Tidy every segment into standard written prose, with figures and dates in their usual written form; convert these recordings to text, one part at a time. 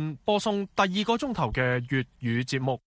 間播送第2個鐘頭嘅粵語節目。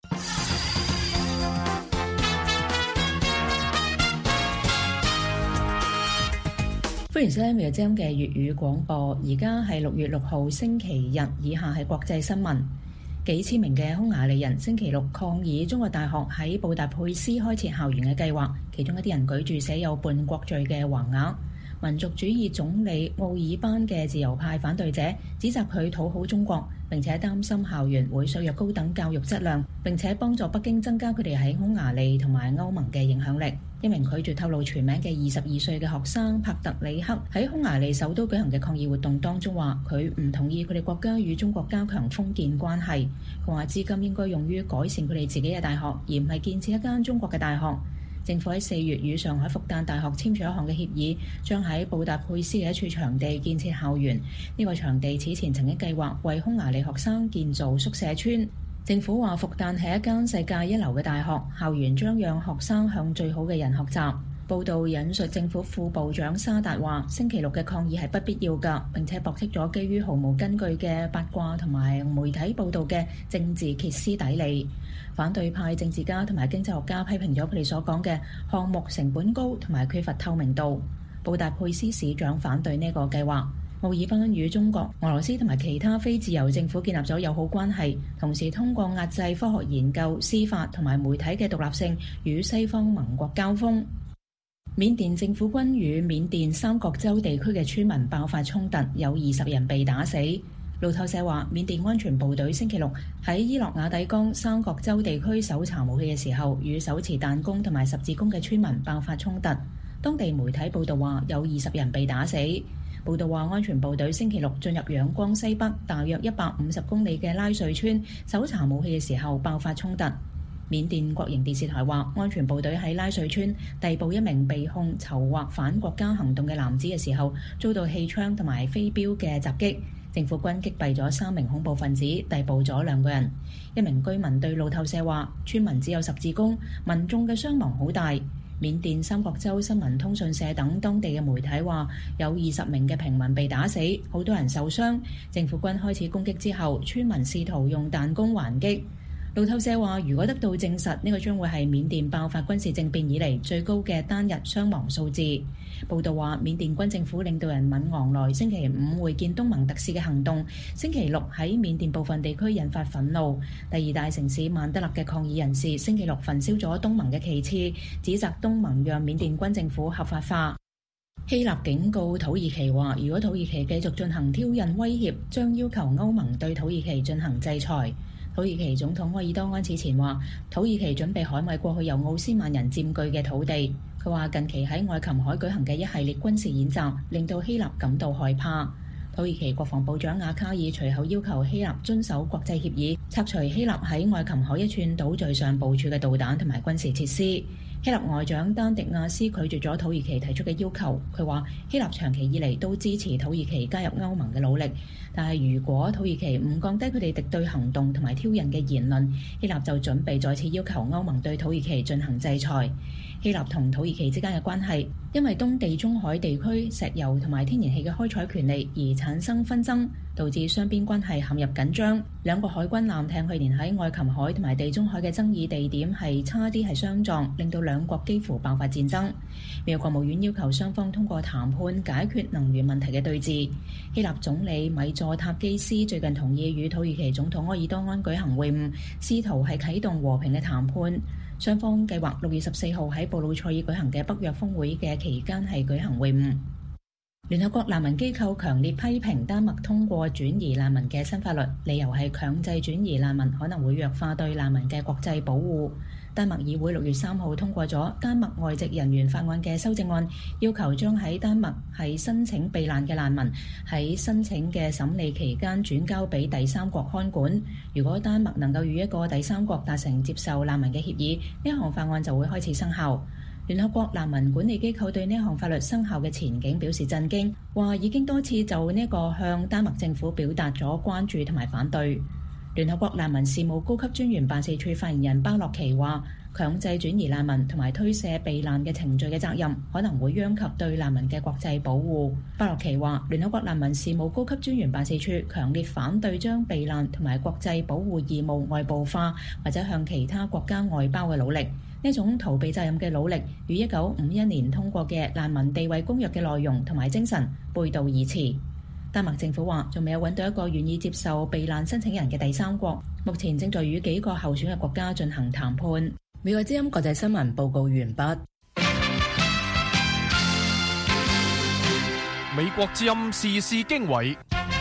歡迎收聽美日之音嘅粵語廣播。而家係6月6號星期日，以下係國際新聞。幾千名嘅匈牙利人星期六抗議中國大學喺布達佩斯開設校園嘅計劃，其中一啲人舉住寫有叛國罪嘅橫額。民族主義總理奧爾班嘅自由派反對者指責佢討好中國，並且擔心校園會削弱高等教育質量，並且幫助北京增加佢哋喺匈牙利同埋歐盟嘅影響力。一名拒絕透露全名嘅22歲嘅學生帕特里克喺匈牙利首都舉行嘅抗議活動當中話，佢唔同意佢哋國家與中國加強封建關係。佢話資金應該用於改善佢哋自己嘅大學，而唔係建設一間中國嘅大學。政府喺4月與上海復旦大學簽署一項嘅協議，將喺布達佩斯嘅一處場地建設校園。呢個場地此前曾經計劃為匈牙利學生建造宿舍村。政府話復旦係一間世界一流嘅大學，校園將讓學生向最好嘅人學習。報道引述政府副部長沙達話，星期六嘅抗議係不必要㗎，並且駁斥咗基於毫無根據嘅八卦同埋媒體報導嘅政治歇斯底里。反對派政治家同埋經濟學家批評咗佢哋所講嘅項目成本高同埋缺乏透明度。布達佩斯市長反對呢個計劃。奧爾班與中國、俄羅斯同埋其他非自由政府建立咗友好關係，同時通過壓制科學研究、司法同埋媒體嘅獨立性，與西方盟國交鋒。緬甸政府軍與緬甸三角洲地區嘅村民爆發衝突，有20人被打死。路透社話，緬甸安全部隊星期六喺伊洛瓦底江三角洲地區搜查武器嘅時候，與手持彈弓同埋十字弓嘅村民爆發衝突。當地媒體報道話，有20人被打死。報道話，安全部隊星期六進入仰光西北大約150公里嘅拉瑞村搜查武器嘅時候爆發衝突。緬甸國營電視台話，安全部隊喺拉瑞村逮捕一名被控籌劃反國家行動嘅男子嘅時候，遭到氣槍同埋飛鏢嘅襲擊。政府軍擊斃咗3名恐怖分子，逮捕咗2個人。一名居民對路透社話，村民只有十字弓，民眾嘅傷亡好大。緬甸三角洲新聞通訊社等當地嘅媒體話，有20名嘅平民被打死，好多人受傷。政府軍開始攻擊之後，村民試圖用彈弓還擊。路透社話，如果得到證實，呢個將會係緬甸爆發軍事政變以嚟最高嘅單日傷亡數字。報道話，緬甸軍政府領導人敏昂萊星期5會見東盟特使嘅行動，星期六喺緬甸部分地區引發憤怒。第2大城市曼德勒嘅抗議人士星期六焚燒咗東盟嘅旗幟，指責東盟讓緬甸軍政府合法化。希臘警告土耳其話，如果土耳其繼續進行挑釁威脅，將要求歐盟對土耳其進行制裁。土耳其總統埃爾多安此前話，土耳其準備捍衛過去由奧斯曼人佔據嘅土地。佢話近期喺愛琴海舉行嘅一系列軍事演習，令到希臘感到害怕。土耳其國防部長阿卡爾隨後要求希臘遵守國際協議，拆除希臘喺愛琴海一串島嶼上部署嘅導彈同埋軍事設施。希臘外長丹迪亞斯拒絕咗土耳其提出嘅要求。佢話希臘長期以嚟都支持土耳其加入歐盟嘅努力，但係如果土耳其唔降低佢哋敵對行動同埋挑釁嘅言論，希臘就準備再次要求歐盟對土耳其進行制裁。希臘同土耳其之間嘅關係因為東地中海地區石油同埋天然氣嘅開採權利而產生紛爭，導致雙邊關係陷入緊張。兩個海軍艦艇去年喺愛琴海同埋地中海嘅爭議地點係差啲係相撞，令到兩國幾乎爆發戰爭。美國國務院要求雙方通過談判解決能源問題嘅對峙。希臘總理米佐塔基斯最近同意與土耳其總統埃爾多安舉行會晤，試圖係啟動和平嘅談判。雙方計劃6月14號喺布魯塞爾舉行嘅北約峰會嘅期間係舉行會晤。聯合國難民機構強烈批評丹麥通過轉移難民嘅新法律，理由係強制轉移難民可能會弱化對難民嘅國際保護。丹麥議會6月3號通過咗《丹麥外籍人員法案》嘅修正案，要求將喺丹麥係申請避難嘅難民喺申請嘅審理期間轉交俾第三國看管。如果丹麥能夠與一個第三國達成接受難民嘅協議，呢項法案就會開始生效。聯合國難民管理機構對呢項法律生效嘅前景表示震驚，話已經多次就呢個向丹麥政府表達咗關注同埋反對。 聯合國難民事務高級專員辦事處發言人巴洛奇話，強制轉移難民同埋推卸避難嘅程序嘅責任，可能會殃及對難民嘅國際保護。巴洛奇話，聯合國難民事務高級專員辦事處強烈反對將避難同埋國際保護義務外部化，或者向其他國家外包嘅努力。呢種逃避責任嘅努力，與1951年通過嘅難民地位公約嘅內容同埋精神背道而馳。丹麥政府話，仲未有揾到一個願意接受避難申請人嘅第三國，目前正在與幾個候選嘅國家進行談判。美國之音國際新聞報告完畢。 美國之音時事經緯，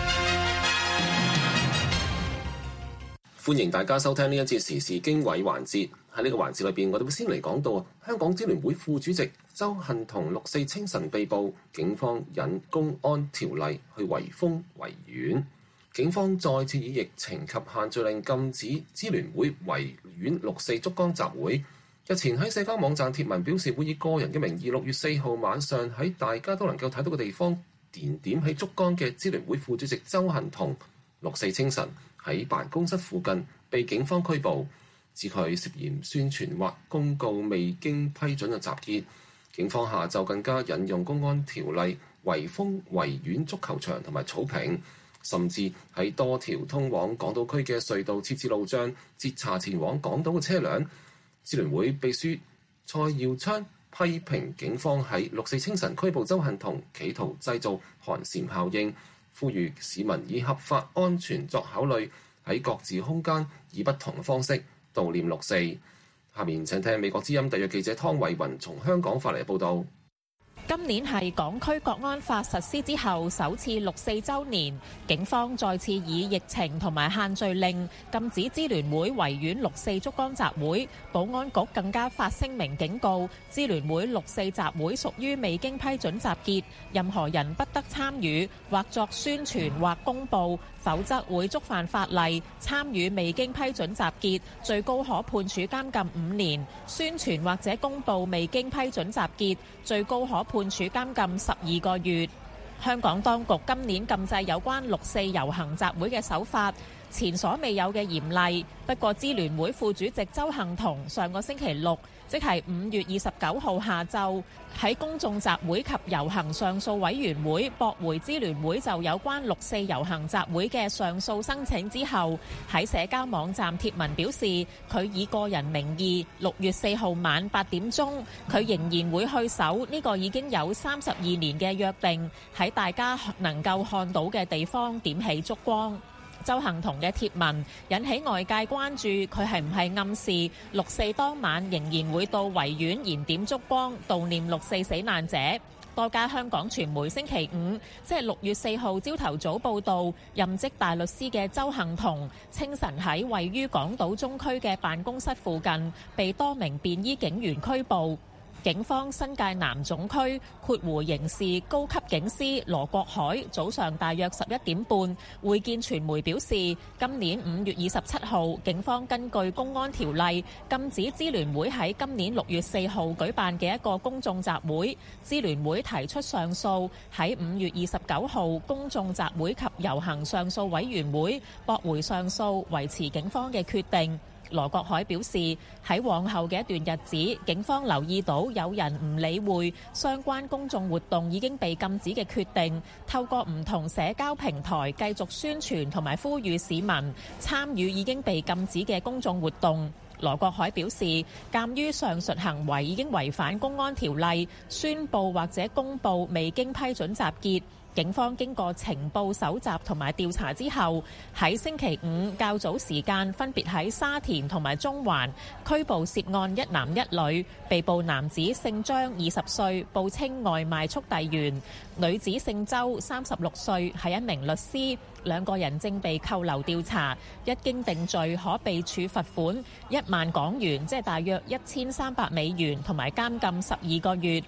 歡迎大家收聽呢一節時事經緯環節。喺呢個環節裏邊，我哋會先嚟講到香港支聯會副主席鄒幸彤6/4清晨被捕，警方引公安條例去圍封維園。警方再次以疫情及限聚令禁止支聯會維園6/4燭光集會。日前喺社交網站貼文表示，會以個人嘅名義6月4號晚上喺大家都能夠睇到嘅地方點起燭光嘅支聯會副主席鄒幸彤6/4清晨喺辦公室附近被警方拘捕，指佢涉嫌宣傳或公告未經批准嘅集結。警方下晝更加引用公安條例圍封維園足球場同埋草坪，甚至喺多條通往港島區嘅隧道設置路障，截查前往港島嘅車輛。支聯會秘書蔡耀昌批評警方喺6/4清晨拘捕鄒幸彤，企圖製造寒蟬效應，呼籲市民以合法安全作考慮，喺各自空間以不同嘅方式悼念6/4。下面請聽美國之音特約記者湯偉雲從香港發嚟嘅報導。 今年係港區國安法實施之後首次6/4週年，警方再次以疫情同埋限聚令禁止支聯會維園6/4燭光集會。保安局更加發聲明警告，支聯會6/4集會屬於未經批准集結，任何人不得參與或作宣傳或公佈，否則會觸犯法例。參與未經批准集結，最高可判處監禁5年；宣傳或者公佈未經批准集結，最高可判處監禁12個月。香港當局今年禁制有關6/4遊行集會嘅手法，前所未有嘅嚴厲。不過支聯會副主席鄒幸彤上個星期六，即係5月29號下晝，喺公眾集會及遊行上訴委員會駁回支聯會就有關6/4遊行集會嘅上訴申請之後，喺社交網站貼文表示，佢以個人名義6月4號晚8點鐘，佢仍然會去守呢個已經有32年嘅約定，喺大家能夠看到嘅地方點起燭光。鄒幸彤嘅貼文引起外界關注，佢係唔係暗示6/4當晚仍然會到維園燃點燭光悼念6/4死難者？多家香港傳媒星期五，即係6月4號朝頭早報道，任職大律師嘅鄒幸彤清晨喺位於港島中區嘅辦公室附近被多名便衣警員拘捕。警方新界南總區括弧刑事高級警司羅國海早上大約11點半會見傳媒表示，今年5月27號警方根據公安條例禁止支聯會喺今年6月4號舉辦嘅一個公眾集會，支聯會提出上訴，喺5月29號公眾集會及遊行上訴委員會駁回上訴，維持警方嘅決定。羅國海表示，喺往後嘅一段日子，警方留意到有人唔理會相關公眾活動已經被禁止嘅決定，透過唔同社交平台繼續宣傳同埋呼籲市民參與已經被禁止嘅公眾活動。羅國海表示，鑑於上述行為已經違反公安條例，宣佈或者公佈未經批准集結，警方經過情報搜集同埋調查之後，喺星期五較早時間分別喺沙田同埋中環拘捕涉案一男一女。被捕男子姓張，20歲，報稱外賣速遞員；女子姓周，36歲，係一名律師。兩個人正被扣留調查，一經定罪可被處罰款1萬港元，即係大約1300美元，同埋監禁12個月。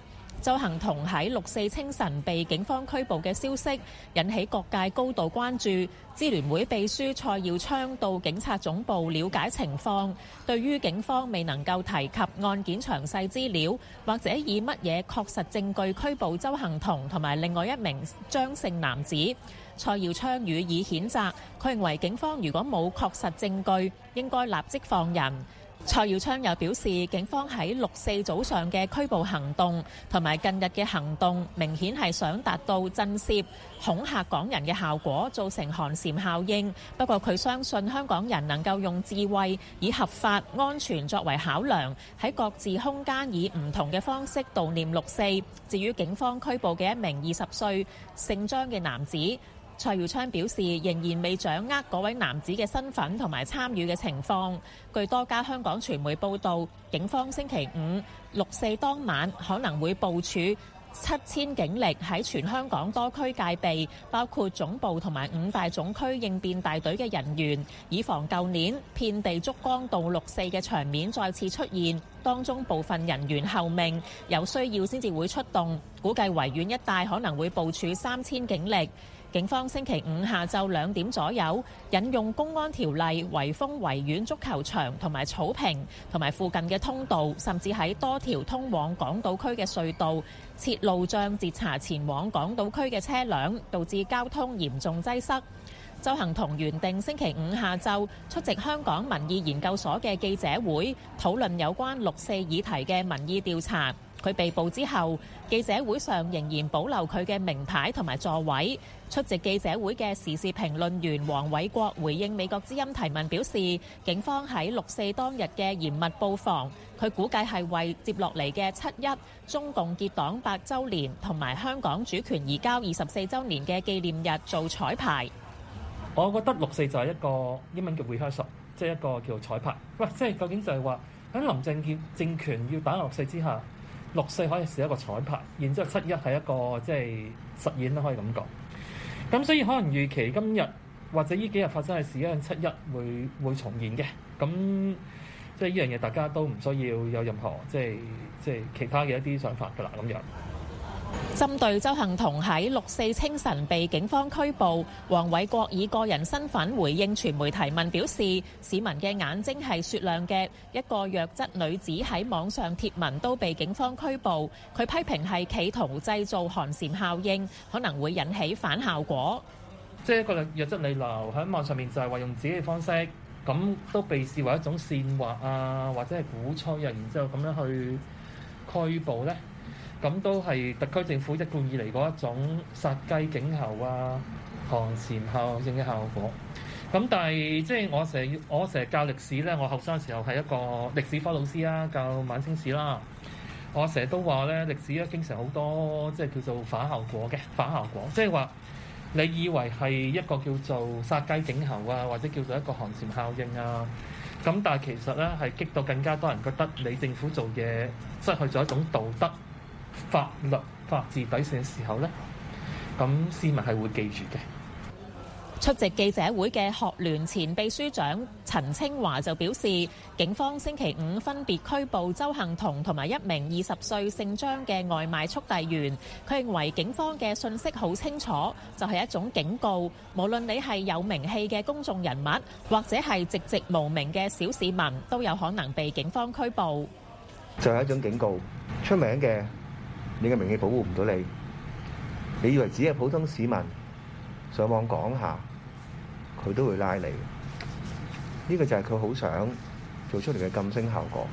鄒幸彤喺6四清晨被警方拘捕嘅消息引起各界高度關注。支聯會秘書蔡耀昌到警察總部了解情況，對於警方未能夠提及案件詳細資料，或者以乜嘢確實證據拘捕鄒幸彤同埋另外一名張姓男子，蔡耀昌予以譴責。佢認為警方如果冇確實證據，應該立即放人。蔡耀昌又表示，警方喺6四早上嘅拘捕行動同埋近日嘅行動，明顯係想達到震懾、恐嚇港人嘅效果，造成寒蟬效應。不過佢相信香港人能夠用智慧，以合法、安全作為考量，喺各自空間以唔同嘅方式悼念6四。至於警方拘捕嘅一名20歲姓張嘅男子，蔡耀昌表示仍然未掌握嗰位男子嘅身份同埋參與嘅情況。據多家香港傳媒報道，警方星期五6四當晚可能會部署7000警力喺全香港多區戒備，包括總部同埋5大總區應變大隊嘅人員，以防舊年遍地燭光悼6四嘅場面再次出現。當中部分人員候命，有需要先至會出動。估計維園一帶可能會部署3000警力。警方星期五下晝2點左右，引用公安條例圍封維園足球場同埋草坪同埋附近嘅通道，甚至喺多條通往港島區嘅隧道設路障截查前往港島區嘅車輛，導致交通嚴重擠塞。鄒幸彤原定星期五下晝出席香港民意研究所嘅記者會，討論有關6四議題嘅民意調查。佢被捕之後，記者會上仍然保留佢嘅名牌同埋座位。出席記者會嘅時事評論員黃偉國回應美國之音提問表示，警方喺6四當日嘅嚴密布防，佢估計係為接落嚟嘅7·1中共結黨100週年同埋香港主權移交24週年嘅紀念日做彩排。 我覺得6四就係一個英文叫 rehearsal， 即係一個叫彩排。喂，即係究竟就係話喺林鄭政權要打6四之下，6四可以是一個彩排，然之後7·1係一個即係實演啦，可以咁講。咁所以可能預期今日或者呢幾日發生嘅事，一樣7·1會重現嘅。咁即係呢樣嘢，大家都唔需要有任何即係其他嘅一啲想法㗎啦。咁樣。 針對鄒幸彤喺6四清晨被警方拘捕，黃偉國以個人身份回應傳媒提問，表示市民嘅眼睛係雪亮嘅，一個弱質女子喺網上貼文都被警方拘捕，佢批評係企圖製造寒蟬效應，可能會引起反效果。 即係一個弱質女流喺網上面就係話用自己嘅方式，咁都被視為一種煽惑啊，或者係鼓吹啊，然之後咁樣去拘捕呢。咁都係特區政府一貫以嚟嗰一種殺雞儆猴啊、寒蟬效應嘅效果。咁但係即係我成日教歷史咧，我後生嘅時候係一個歷史科老師啦，教晚清史啦。我成日都話咧，歷史咧經常好多即係叫做反效果嘅反效果，即係話你以為係一個叫做殺雞儆猴啊，或者叫做一個寒蟬效應啊。咁但係其實咧係激到更加多人覺得你政府做嘢失去咗一種道德、法律、法治底線嘅時候呢，咁市民係會記住嘅。 出席記者會嘅學聯前秘書長陳清華就表示，警方星期五分別拘捕鄒幸彤同埋一名20歲姓張嘅外賣速遞員。佢認為警方嘅訊息好清楚，就係一種警告，無論你係有名氣嘅公眾人物，或者係籍籍無名嘅小市民，都有可能被警方拘捕。 就係一種警告，出名嘅你嘅名氣保護唔到你，你以為只係普通市民上網講下，佢都會拉你。呢個就係佢好想做出嚟嘅噤聲效果。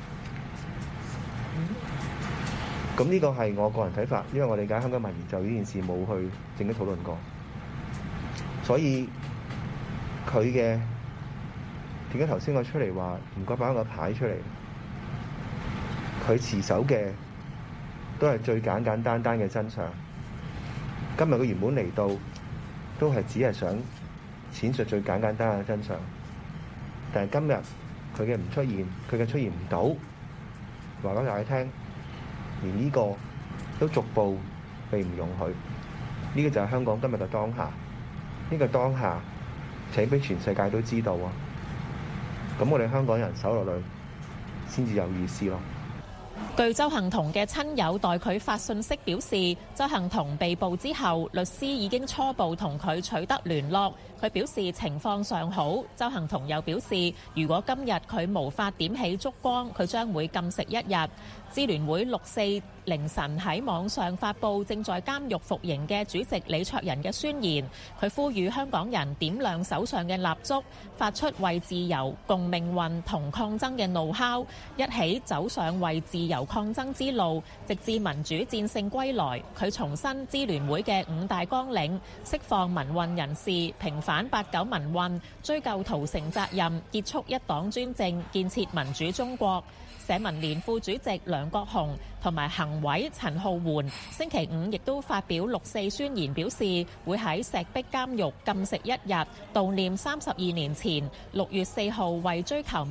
咁呢個係我個人睇法，因為我理解香港民意就呢件事冇去正式討論過，所以佢嘅點解頭先我出嚟話唔該擺個牌出嚟，佢持守嘅都係最簡簡單單嘅真相。今日佢原本嚟到都係只係想闡述最簡簡單單嘅真相，但係今日佢嘅唔出現，佢嘅出現唔到，話俾大家聽，連呢個都逐步被唔容許。呢個就係香港今日嘅當下，呢個當下請俾全世界都知道啊！咁我哋香港人守落去先至有意思咯。 據鄒幸彤嘅親友代佢發信息表示，鄒幸彤被捕之後，律師已經初步同佢取得聯絡。佢表示情況尚好。鄒幸彤又表示，如果今日佢無法點起燭光，佢將會禁食一日。支聯會6/4凌晨喺網上發布正在監獄服刑嘅主席李卓人嘅宣言，佢呼籲香港人點亮手上嘅蠟燭，發出為自由、共命運同抗爭嘅怒吼，一起走上為自由抗爭之路，直至民主戰勝歸來。佢重申支聯會嘅5大綱領，釋放民運人士，平反89民運，追究屠城責任，結束一黨專政，建設民主中國。社民連副主席梁國雄同埋行委陳浩桓星期五亦都發表6/4宣言，表示會喺石壁監獄禁食一日，悼念32年前6月4號為追求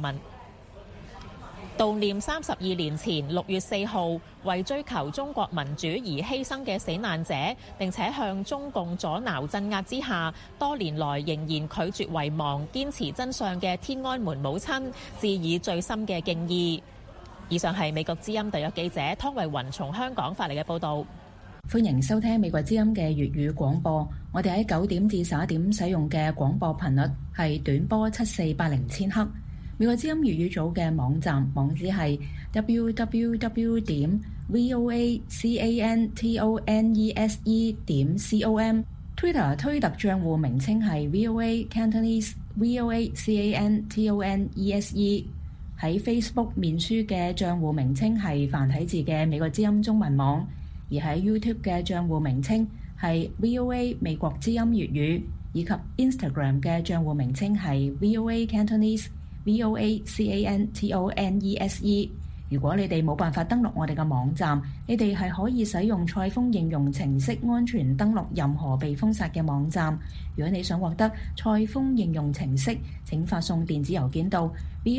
中國民主而犧牲嘅死難者，並且向中共阻撓鎮壓之下多年來仍然拒絕遺忘、堅持真相嘅天安門母親致以最深嘅敬意。以上係美國之音特約記者湯慧雲從香港發嚟嘅報導。 歡迎收聽美國之音嘅粵語廣播。我哋喺9點至11點使用嘅廣播頻率係短波7480千赫。美國之音粵語組嘅網站網址係 www.voacantonese.com。 Twitter 推特帳戶名稱係 VOA Cantonese VOACANTONESE。喺 Facebook 面書嘅帳戶名稱係繁體字嘅美國之音中文網，而喺 YouTube 嘅帳戶名稱係 VOA 美國之音粵語，以及 Instagram 嘅帳戶名稱係 VOA Cantonese VOACANTONESE。如果你哋冇辦法登錄我哋嘅網站，你哋係可以使用賽風應用程式安全登錄任何被封殺嘅網站。如果你想獲得賽風應用程式，請發送電子郵件到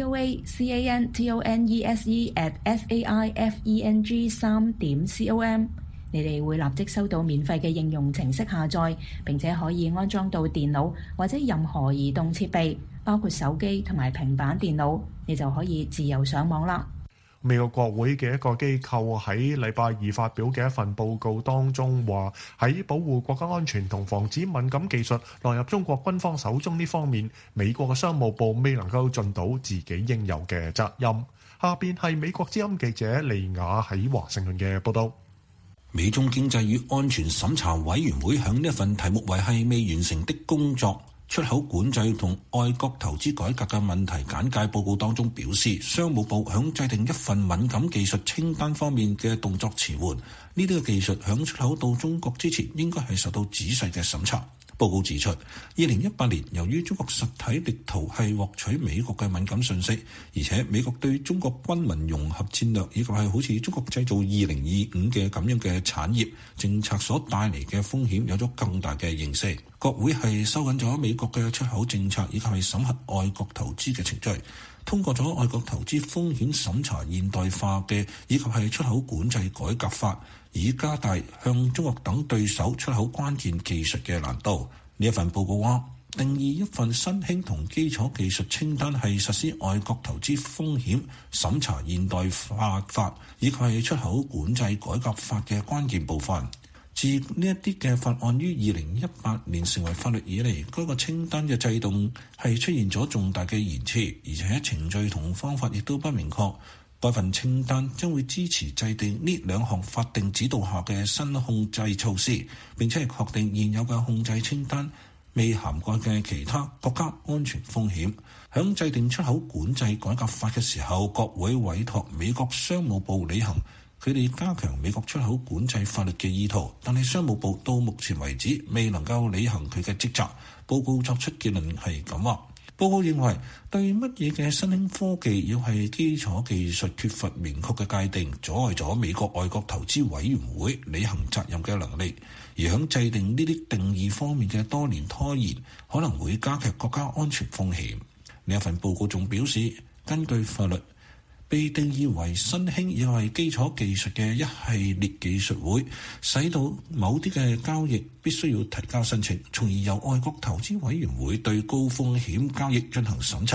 voacantonese@saifeng3.com。你哋會立即收到免費嘅應用程式下載，並且可以安裝到電腦或者任何移動設備，包括手機同埋平板電腦，你就可以自由上網啦。 美國國會嘅一個機構喺禮拜二發表嘅一份報告當中話，喺保護國家安全同防止敏感技術落入中國軍方手中呢方面，美國嘅商務部未能夠盡到自己應有嘅責任。下邊係美國之音記者利亞喺華盛頓嘅報道。 美中經濟與安全審查委員會響呢一份題目為係未完成的工作出口管制同外國投資改革嘅問題簡介報告當中表示，商務部響制定一份敏感技術清單方面嘅動作遲緩，呢啲嘅技術響出口到中國之前應該係受到仔細嘅審查。報告指出，2018年由於中國實體力圖係獲取美國嘅敏感信息，而且美國對中國軍民融合戰略以及係好似中國製造2025嘅咁樣嘅產業政策所帶嚟嘅風險有咗更大嘅認識。國會係收緊咗美國嘅出口政策以及係審核外國投資嘅程序，通過咗外國投資風險審查現代化嘅以及係出口管制改革法，以加大向中國等對手出口關鍵技術嘅難度。呢一份報告話，定義一份新興同基礎技術清單係實施外國投資風險審查現代化法以及係出口管制改革法嘅關鍵部分。自呢一啲嘅法案於2018年成為法律以嚟，該個清單嘅制度係出現咗重大嘅延遲，而且程序同方法亦都不明確。該份清單將會支持制定呢兩項法定指導下嘅新控制措施，並且係確定現有嘅控制清單未涵蓋嘅其他國家安全風險。響制定出口管制改革法嘅時候，國會委託美國商務部履行佢哋加強美國出口管制法律嘅意圖，但係商務部到目前為止未能夠履行佢嘅職責。報告作出結論係咁話。報告認為，對乜嘢嘅新興科技要係基礎技術缺乏明確嘅界定，阻礙咗美國外國投資委員會履行責任嘅能力。而響制定呢啲定義方面嘅多年拖延，可能會加劇國家安全風險。呢一份報告仲表示，根據法律，被定義為新興亦係基礎技術嘅一系列技術會使到某啲嘅交易必須要提交申請，從而由外國投資委員會對高風險交易進行審查。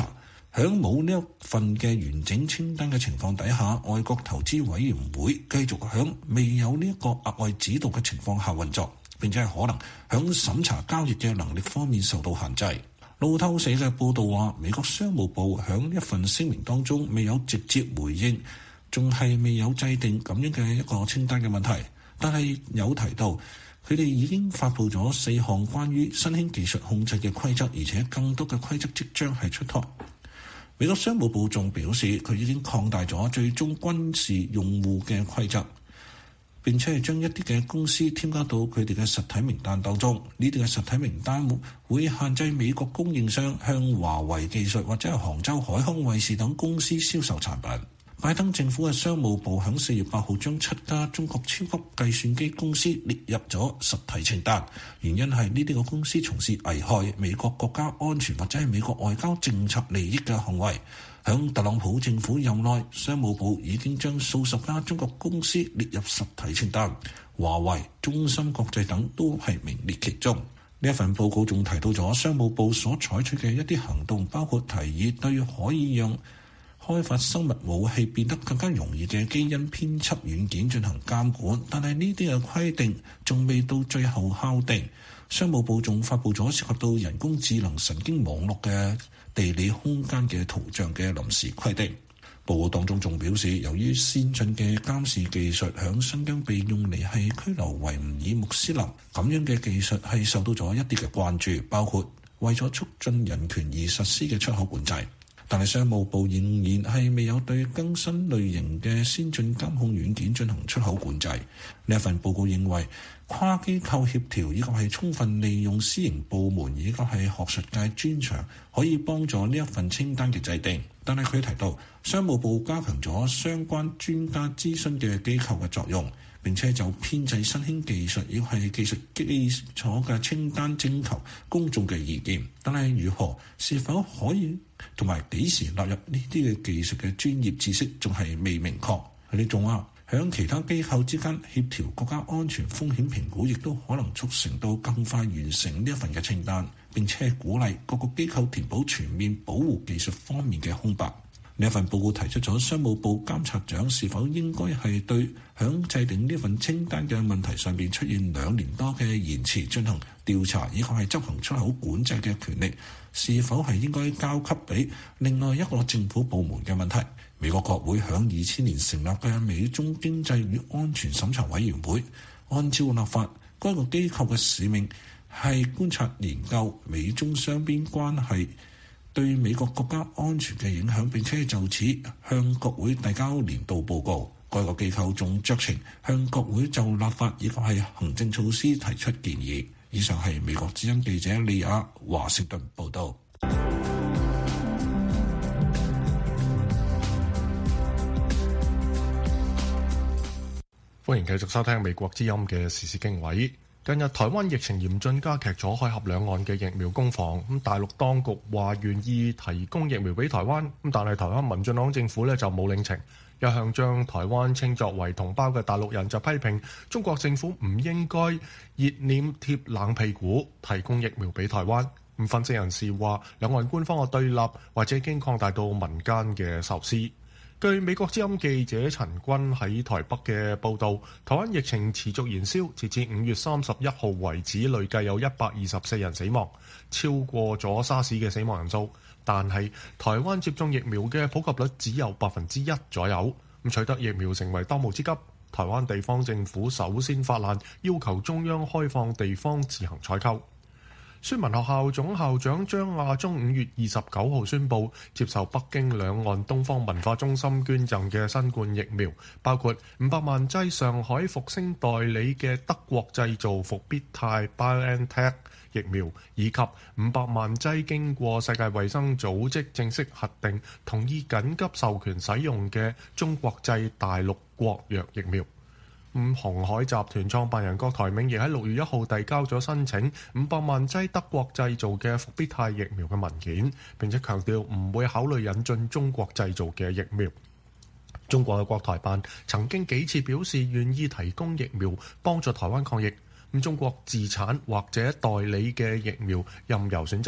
喺冇呢一份嘅完整清單嘅情況底下，外國投資委員會繼續喺未有呢一個額外指導嘅情況下運作，並且係可能喺審查交易嘅能力方面受到限制。路透社嘅報導話，美國商務部喺呢一份聲明當中未有直接回應，仲係未有制定咁樣嘅一個清單嘅問題，但係有提到佢哋已經發布咗4項關於新興技術控制嘅規則，而且更多嘅規則即將係出台。美國商務部仲表示，佢已經擴大咗最終軍事用戶嘅規則，並且係將一啲嘅公司添加到佢哋嘅實體名單當中。呢啲嘅實體名單會限制美國供應商向華為技術或者係杭州海康衛視等公司銷售產品。拜登政府嘅商務部喺4月8號將7家中國超級計算機公司列入咗實體清單，原因係呢啲個公司從事危害美國國家安全或者係美國外交政策利益嘅行為。響特朗普政府任內，商務部已經將數十家中國公司列入實體清單，華為、中芯國際等都係名列其中。呢一份報告仲提到咗商務部所採取嘅一啲行動，包括提議對可以讓開發生物武器變得更加容易嘅基因編輯軟件進行監管，但係呢啲嘅規定仲未到最後敲定。商務部仲發布咗涉及到人工智能神經網絡嘅地理空間嘅圖像嘅臨時規定。報告當中仲表示，由於先進嘅監視技術響新疆被用嚟係拘留維吾爾穆斯林，咁樣嘅技術係受到咗一啲嘅關注，包括為咗促進人權而實施嘅出口管制。但係商務部仍然係未有對更新類型嘅先進監控軟件進行出口管制。呢一份報告認為，跨機構協調以及係充分利用私營部門以及係學術界專長，可以幫助呢一份清單嘅制定。但係佢提到，商務部加強咗相關專家諮詢嘅機構嘅作用，並且就編製新興技術亦係技術基礎嘅清單徵求公眾嘅意見。但係如何、是否可以同埋幾時納入呢啲嘅技術嘅專業知識，仲係未明確。佢哋仲話，響其他機構之間協調國家安全風險評估，亦都可能促成到更快完成呢一份嘅清單，並且鼓勵各個機構填補全面保護技術方面嘅空白。呢一份報告提出咗商務部監察長是否應該係對響制定呢份清單嘅問題上邊出現2年多嘅延遲進行調查，以及係執行出口管制嘅權力是否係應該交給俾另外一個政府部門嘅問題。美國國會響2000年成立嘅美中經濟與安全審查委員會，按照立法，該個機構嘅使命係觀察研究美中雙邊關係對美國國家安全嘅影響，並且就此向國會遞交年度報告。該個機構仲酌情向國會就立法以及係行政措施提出建議。以上係美國之音記者利亞華盛頓報道。 歡迎繼續收聽美國之音嘅時事經緯。近日台灣疫情嚴峻，加劇咗海峽兩岸嘅疫苗供防。大陸當局話願意提供疫苗俾台灣，但係台灣民進黨政府就冇領情。一向將台灣稱作為同胞嘅大陸人就批評中國政府唔應該熱臉貼冷屁股，提供疫苗俾台灣。分析人士話，兩岸官方嘅對立或者已經擴大到民間嘅仇視。據美國之音記者陳君喺台北嘅報導，台灣疫情持續燃燒，截至5月31號為止，累計有124人死亡，超過咗沙士嘅死亡人數。但係台灣接種疫苗嘅普及率只有1%左右，取得疫苗成為當務之急。台灣地方政府首先發難，要求中央開放地方自行採購。孫文學校總校長張亞中5月29號宣布接受北京兩岸東方文化中心捐贈嘅新冠疫苗，包括500萬劑上海復星代理嘅德國製造復必泰 BioNTech 疫苗，以及500萬劑經過世界衛生組織正式核定同意緊急授權使用嘅中國製大陸國藥疫苗。鴻海集團創辦人郭台銘亦喺6月1號遞交咗申請500萬劑德國製造嘅復必泰疫苗嘅文件，並且強調唔會考慮引進中國製造嘅疫苗。中國嘅國台辦曾經幾次表示願意提供疫苗幫助台灣抗疫，中國自產或者代理嘅疫苗任由選擇。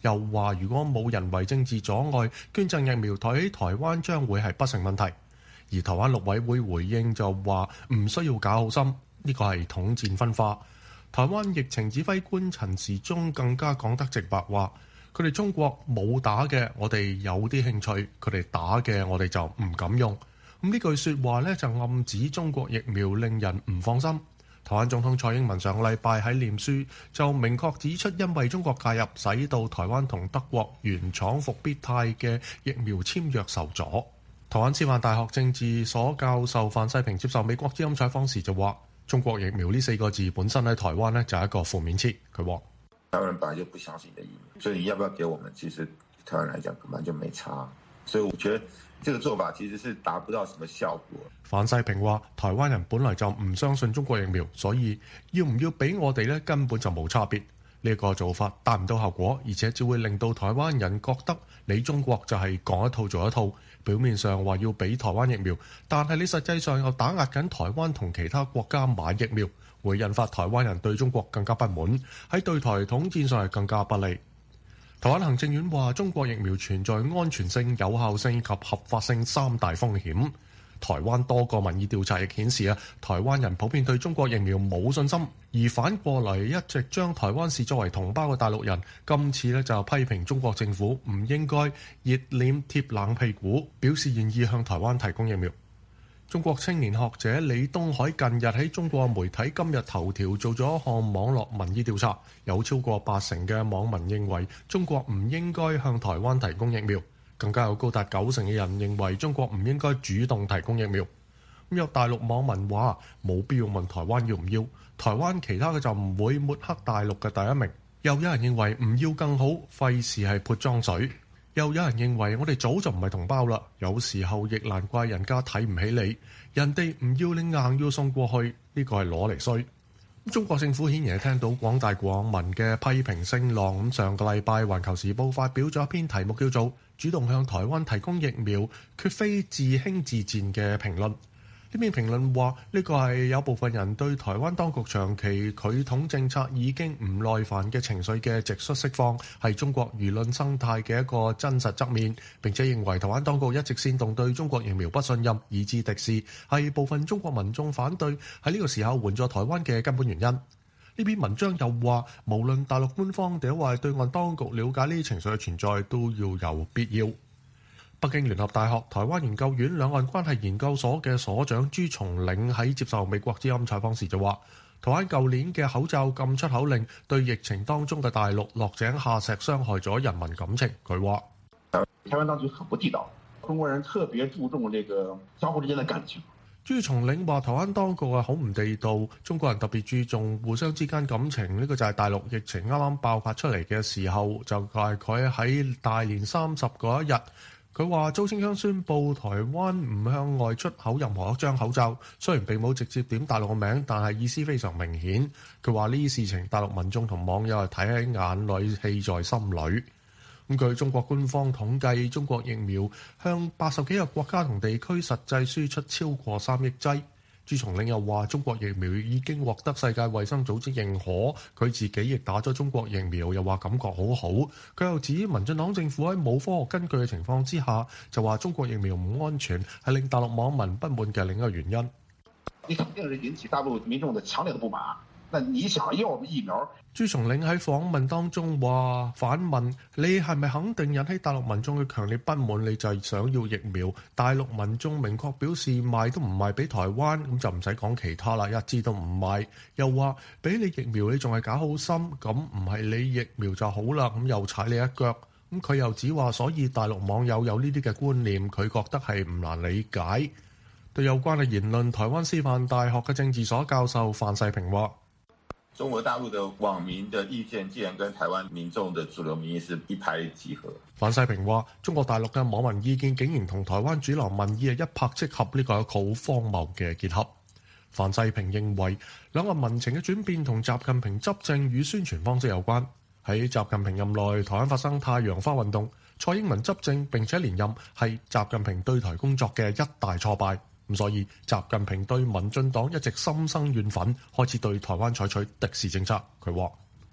又話如果冇人為政治阻礙，捐贈疫苗喺台灣將會係不成問題。而台灣陸委會回應就話唔需要搞好心，呢個係統戰分化。台灣疫情指揮官陳時中更加講得直白，話佢哋中國冇打嘅，我哋有啲興趣；佢哋打嘅，我哋就唔敢用。咁呢句説話呢，就暗指中國疫苗令人唔放心。台灣總統蔡英文上個禮拜喺臉書就明確指出，因為中國介入，使到台灣同德國原廠復必泰嘅疫苗簽約受阻。台灣師範大學政治所教授范世平接受美國之音採訪時就話：中國疫苗呢4個字本身喺台灣呢就係一個負面詞。佢話： 台灣人本來就不相信你的疫苗，所以你要不要給我們，其實台灣人來講根本就沒差。所以我覺得這個做法其實是達不到什麼效果。 范世平話：台灣人本來就唔相信中國疫苗，所以要唔要俾我哋呢根本就冇差別。呢個做法達唔到效果，而且只會令到台灣人覺得你中國就係講一套做一套。表面上話要俾台灣疫苗，但係你實際上又打壓緊台灣同其他國家買疫苗，會引發台灣人對中國更加不滿，喺對台統戰上係更加不利。台灣行政院話：中國疫苗存在安全性、有效性及合法性3大風險。台灣多個民意調查亦顯示台灣人普遍對中國疫苗冇信心，而反過嚟一直將台灣視作為同胞嘅大陸人，今次就批評中國政府唔應該熱臉貼冷屁股，表示願意向台灣提供疫苗。中國青年學者李東海近日喺中國媒體今日頭條做咗一項網絡民意調查，有超過80%嘅網民認為中國唔應該向台灣提供疫苗。更加有高達90%嘅人認為中國唔應該主動提供疫苗。咁有大陸網民話冇必要問台灣要唔要，台灣其他嘅就唔會抹黑大陸嘅第一名。又有人認為唔要更好，費事係潑髒水。又有人認為我哋早就唔係同胞啦，有時候亦難怪人家睇唔起你，人哋唔要你硬要送過去，呢個係攞嚟衰。中國政府顯然係聽到廣大網民嘅批評聲浪，咁上個禮拜《環球時報》發表咗一篇題目叫做《主動向台灣提供疫苗，絕非自輕自賤》嘅評論。呢篇評論話呢個係有部分人對台灣當局長期拒統政策已經唔耐煩嘅情緒嘅直率釋放，係中國輿論生態嘅一個真實側面。並且認為台灣當局一直煽動對中國疫苗不信任，以致敵視，係部分中國民眾反對喺呢個時候援助台灣嘅根本原因。呢篇文章又話，無論大陸官方定係對岸當局了解呢啲情緒嘅存在，都要有必要。北京聯合大學台灣研究院兩岸關係研究所嘅所長朱松嶺喺接受美國之音採訪時就話：台灣舊年嘅口罩禁出口令對疫情當中嘅大陸落井下石，傷害咗人民感情。佢話： 台灣當局很不地道，中國人特別注重這個相互之間的感情。 朱松嶺話：台灣當局好唔地道，中國人特別注重互相之間感情。呢個就係大陸疫情啱啱爆發出嚟嘅時候，就大概喺大年30嗰一日。佢話：周清香宣布台灣唔向外出口任何一張口罩，雖然並冇直接點大陸嘅名，但係意思非常明顯。佢話呢啲事情大陸民眾同網友係睇喺眼裏，氣在心裏。咁據中國官方統計，中國疫苗向80幾個國家同地區實際輸出超過3億劑。朱松嶺又話：中國疫苗已經獲得世界衛生組織認可，佢自己亦打咗中國疫苗，又話感覺好好。佢又指民進黨政府喺冇科學根據嘅情況之下，就話中國疫苗唔安全，係令大陸網民不滿嘅另一個原因。 你肯定是引起大陸民眾的強烈的不滿。那你想要我們疫苗？ 朱松嶺喺訪問當中話，反問你係咪肯定引起大陸民眾嘅強烈不滿？你就係想要疫苗？大陸民眾明確表示賣都唔賣俾台灣，咁就唔使講其他啦，一支都唔賣。又話俾你疫苗，你仲係搞好心，咁唔係你疫苗就好啦，咁又踩你一腳。咁佢又指話，所以大陸網友有呢啲嘅觀念，佢覺得係唔難理解。對有關嘅言論，台灣師範大學嘅政治所教授范世平話： 中國大陸的網民的意見，既然跟台灣民眾的主流民意是一拍即合。 范世平話：中國大陸嘅網民意見竟然同台灣主流民意係一拍即合，呢個係好荒謬嘅結合。范世平認為，兩岸民情嘅轉變同習近平執政與宣傳方式有關。喺習近平任內，台灣發生太陽花運動，蔡英文執政並且連任，係習近平對台工作嘅一大挫敗。咁所以，習近平對民進黨一直心生怨憤，開始對台灣採取敵視政策。佢話：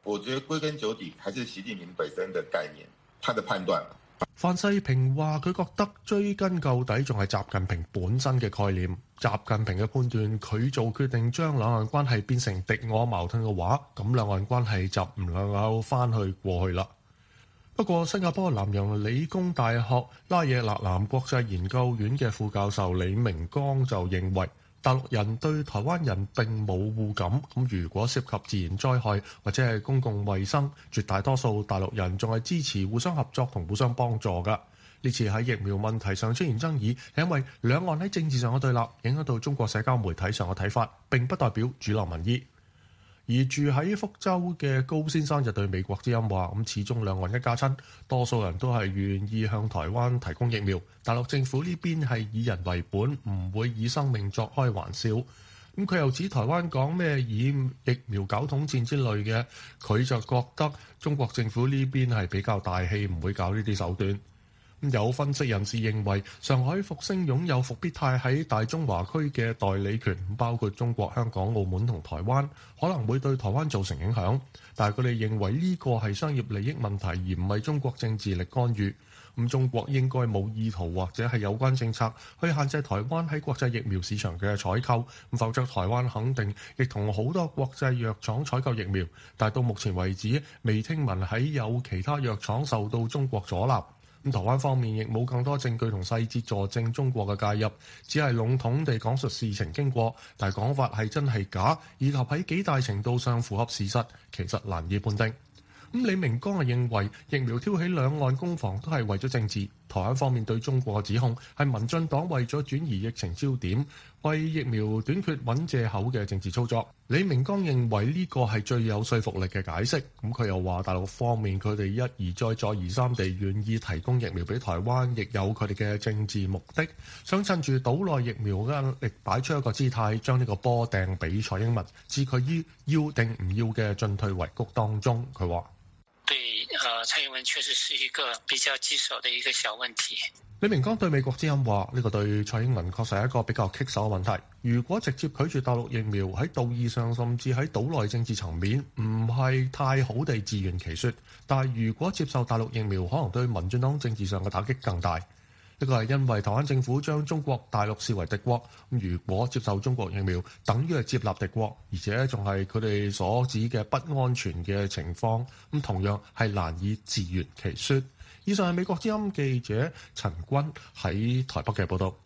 我覺得歸根究底，還是習近平本身的概念，他的判斷。 范世平話：佢覺得追根究底仲係習近平本身嘅概念。習近平嘅判斷，佢做決定將兩岸關係變成敵我矛盾嘅話，咁兩岸關係就唔能夠翻去過去啦。不過，新加坡南洋理工大學拉惹勒南國際研究院嘅副教授李明光就認為，大陸人對台灣人並冇惡感，咁如果涉及自然災害或者係公共衛生，絕大多數大陸人仲係支持互相合作同互相幫助㗎。呢次喺疫苗問題上出現爭議，係因為兩岸喺政治上嘅對立，影響到中國社交媒體上嘅睇法，並不代表主流民意。而住喺福州嘅高先生就對美國之音話：咁始終兩岸一家親，多數人都係願意向台灣提供疫苗。大陸政府呢邊係以人為本，唔會以生命作開玩笑。咁佢又指台灣講咩以疫苗搞統戰之類嘅，佢就覺得中國政府呢邊係比較大氣，唔會搞呢啲手段。有分析人士認為，上海復星擁有復必泰喺大中華區嘅代理權，包括中國香港、澳門同台灣，可能會對台灣造成影響。但係佢哋認為呢個係商業利益問題，而唔係中國政治力干預。咁中國應該冇意圖或者係有關政策去限制台灣喺國際疫苗市場嘅採購，否則台灣肯定亦同好多國際藥廠採購疫苗。但係到目前為止，未聽聞喺有其他藥廠受到中國阻撓。咁台灣方面亦冇更多證據同細節佐證中國嘅介入，只係籠統地講述事情經過，但係講法係真係假，以及喺幾大程度上符合事實，其實難以判定。李明光係認為疫苗挑起兩岸攻防都係為咗政治。台灣方面對中國嘅指控係民進黨為咗轉移疫情焦點，為疫苗短缺揾藉口嘅政治操作。李明光認為呢個係最有說服力嘅解釋。佢又話大陸方面佢哋一而再再而三地願意提供疫苗俾台灣，亦有佢哋嘅政治目的，想趁住島內疫苗嘅壓力擺出一個姿態，將呢個波掟俾蔡英文，置佢於要定唔要嘅進退維谷當中。佢話： 對，蔡英文確實是一個比較棘手的一個小問題。 李明光對美國之音話：呢個對蔡英文確實係一個比較棘手嘅問題。如果直接拒絕大陸疫苗，喺道義上甚至喺島內政治層面唔係太好地自圓其說，但係如果接受大陸疫苗，可能對民進黨政治上嘅打擊更大。呢個係因為台灣政府將中國大陸視為敵國，如果接受中國疫苗，等於係接納敵國，而且仲係佢哋所指嘅不安全嘅情況，同樣係難以自圓其說。以上係美國之音記者陳君喺台北嘅報道。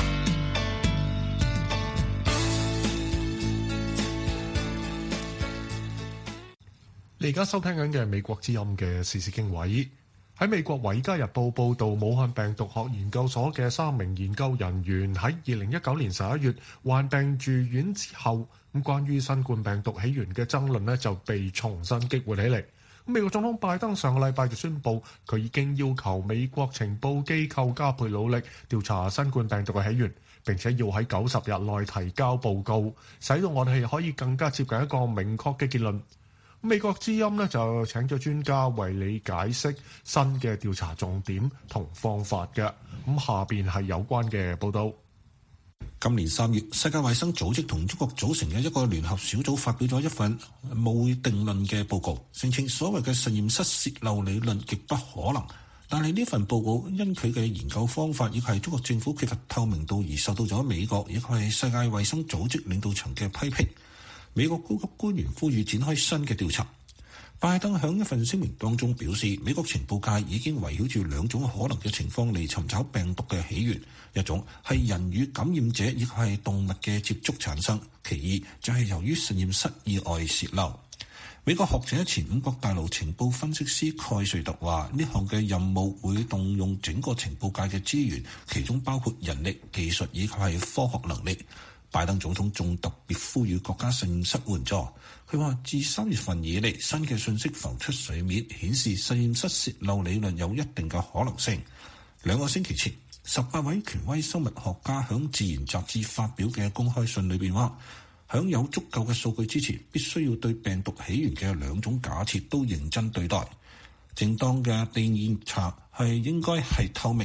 你而家收聽緊嘅係美國之音嘅時事經緯。喺美國《維加日報》報導，武漢病毒學研究所嘅3名研究人員喺2019年11月患病住院之後，關於新冠病毒起源嘅爭論就被重新激活起嚟。美國總統拜登上個禮拜就宣布，佢已經要求美國情報機構加倍努力調查新冠病毒嘅起源，並且要喺90日內提交報告，使到我哋可以更加接近一個明確嘅結論。美國之音就請咗專家為你解釋新嘅調查重點同方法嘅。下邊係有關嘅報導。 今年3月，世界衛生組織同中國組成嘅一個聯合小組發表咗一份冇定論嘅報告，聲稱所謂嘅實驗室洩漏理論極不可能。但係呢份報告因佢嘅研究方法以及係中國政府缺乏透明度而受到咗美國以及係世界衛生組織領導層嘅批評。美國高級官員呼籲展開新嘅調查。拜登喺一份聲明當中表示，美國情報界已經圍繞住2種可能嘅情況嚟尋找病毒嘅起源，一種係人與感染者以及係動物嘅接觸產生，其二就係由於實驗室意外洩漏。美國學者前5角大樓情報分析師蓋瑞特話，呢項嘅任務會動用整個情報界嘅資源，其中包括人力、技術以及係科學能力。拜登總統仲特別呼籲國家實驗室援助。佢話自3月份以嚟，新嘅信息浮出水面，顯示實驗室洩漏理論有一定嘅可能性。2個星期前，18位權威生物學家響《自然》雜誌發表嘅公開信裏邊話，響有足夠嘅數據支持，必須要對病毒起源嘅2種假設都認真對待。正當嘅調查係應該係透明、客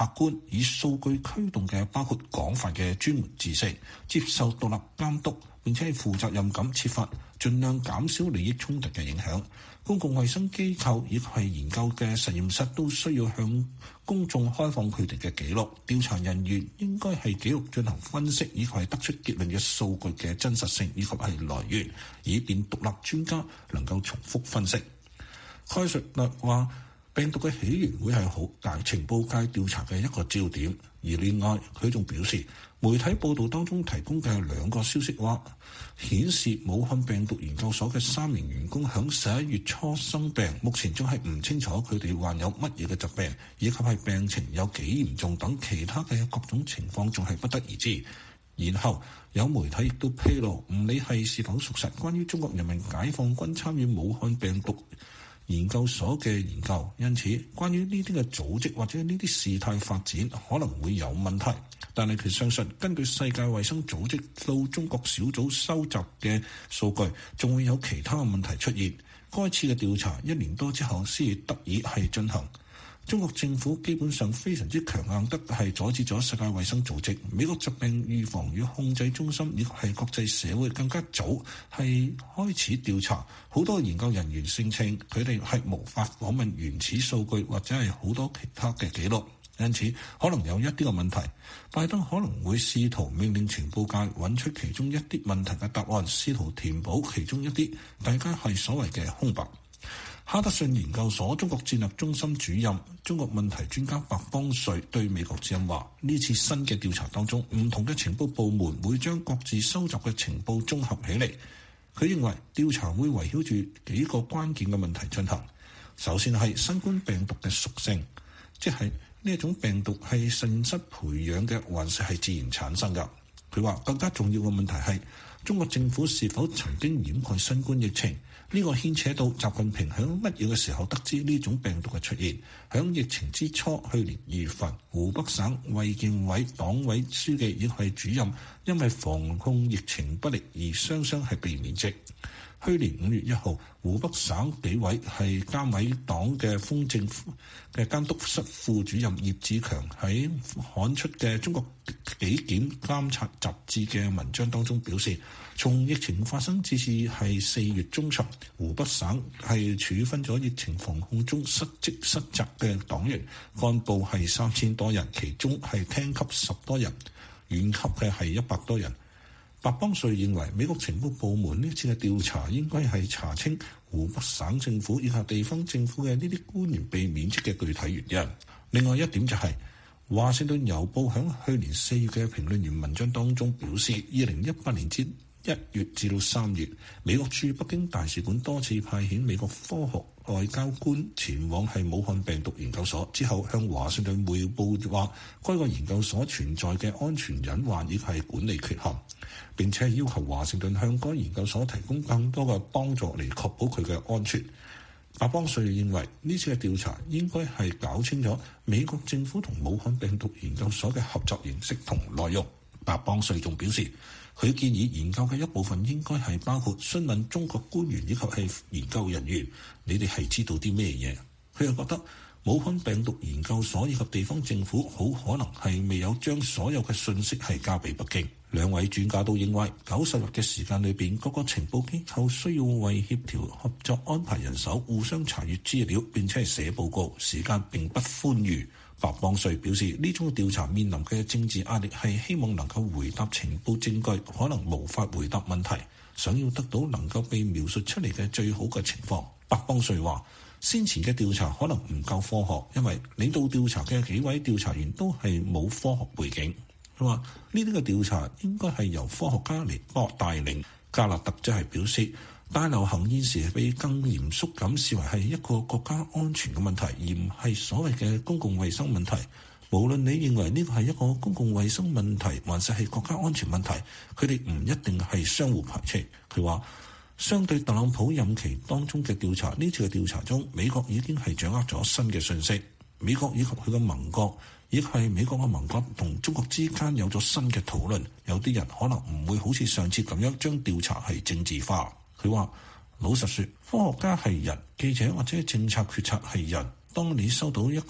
客觀以數據驅動嘅，包括廣泛嘅專門知識，接受獨立監督，並且係負責任咁設法盡量減少利益衝突嘅影響。公共衛生機構以及係研究嘅實驗室都需要向公眾開放佢哋嘅記錄。調查人員應該係記錄進行分析，以及係得出結論嘅數據嘅真實性以及係來源，以便獨立專家能夠重複分析。蓋述略話，病毒嘅起源會係好大情報界調查嘅一個焦點。而另外，佢仲表示，媒體報道當中提供嘅2個消息話，顯示武漢病毒研究所嘅3名員工響11月初生病，目前仲係唔清楚佢哋患有乜嘢嘅疾病，以及係病情有幾嚴重等其他嘅各種情況仲係不得而知。然後有媒體亦都披露，唔理係是否屬實，關於中國人民解放軍參與武漢病毒研究所嘅研究，因此關於呢啲嘅組織或者呢啲事態發展可能會有問題。但係佢相信，根據世界衛生組織到中國小組收集嘅數據，仲會有其他嘅問題出現。該次嘅調查1年多之後先得以係進行。中國政府基本上非常之強硬，得係阻止咗世界衛生組織、美國疾病預防與控制中心以及係國際社會更加早係開始調查。好多研究人員聲稱佢哋係無法訪問原始數據或者係好多其他嘅記錄，因此可能有一啲嘅問題。拜登可能會試圖命令情報界揾出其中一啲問題嘅答案，試圖填補其中一啲大家係所謂嘅空白。哈德遜研究所中國戰略中心主任、中國問題專家白邦瑞對美國之音話：呢次新嘅調查當中，唔同嘅情報部門會將各自收集嘅情報綜合起嚟。佢認為調查會圍繞住幾個關鍵嘅問題進行。首先係新冠病毒嘅屬性，即係呢一種病毒係實驗室培養嘅，還是係自然產生㗎。佢話更加重要嘅問題係中國政府是否曾經掩蓋新冠疫情。呢個牽扯到習近平喺乜嘢嘅時候得知呢種病毒嘅出現。喺疫情之初，去年2月份，湖北省衛健委黨委書記亦係主任，因為防控疫情不力而雙雙係被免職。去年5月1號，湖北省紀委係監委黨嘅風政嘅監督室副主任葉志強喺刊出嘅《中國紀檢監察雜誌》嘅文章當中表示，從疫情發生至係4月中旬，湖北省係處分咗疫情防控中失職失責嘅黨員幹部係3000多人，其中係廳級10多人，縣級嘅係100多人。白邦瑞認為美國情報部門呢次嘅調查應該係查清湖北省政府以及地方政府嘅呢啲官員被免職嘅具體原因。另外一點就係華盛頓郵報響去年4月嘅評論員文章當中表示，2018年之1月至到3月，美國駐北京大使館多次派遣美國科學外交官前往係武漢病毒研究所，之後向華盛頓匯報話，該個研究所存在嘅安全隱患以及係管理缺陷，並且要求華盛頓向該研究所提供更多嘅幫助嚟確保佢嘅安全。白邦瑞認為呢次嘅調查應該係搞清楚美國政府同武漢病毒研究所嘅合作形式同內容。白邦瑞仲表示，佢建議研究嘅一部分應該係包括詢問中國官員以及係研究人員，你哋係知道啲咩嘢？佢又覺得武漢病毒研究所以及地方政府好可能係未有將所有嘅信息係交俾北京。兩位專家都認為90日嘅時間裏邊，各個情報機構需要為協調合作安排人手，互相查閱資料並且係寫報告，時間並不寬裕。白邦瑞表示，呢種調查面臨嘅政治壓力係希望能夠回答情報證據，可能無法回答問題，想要得到能夠被描述出嚟嘅最好嘅情況。白邦瑞話，先前嘅調查可能唔夠科學，因為領導調查嘅幾位調查員都係冇科學背景。佢話呢啲嘅調查應該係由科學家嚟帶領。加納特則係表示，大流行現時係被更嚴肅咁視為係一個國家安全嘅問題，而唔係所謂嘅公共衛生問題。無論你認為呢個係一個公共衛生問題，還是係國家安全問題，佢哋唔一定係相互排斥。佢話，相對特朗普任期當中嘅調查，呢次嘅調查中，美國已經係掌握咗新嘅信息。美國以及佢嘅盟國，亦係美國嘅盟國同中國之間有咗新嘅討論。有啲人可能唔會好似上次咁樣將調查係政治化。佢話，老實說，科學家係人，記者或者政策決策係人。當你收到一個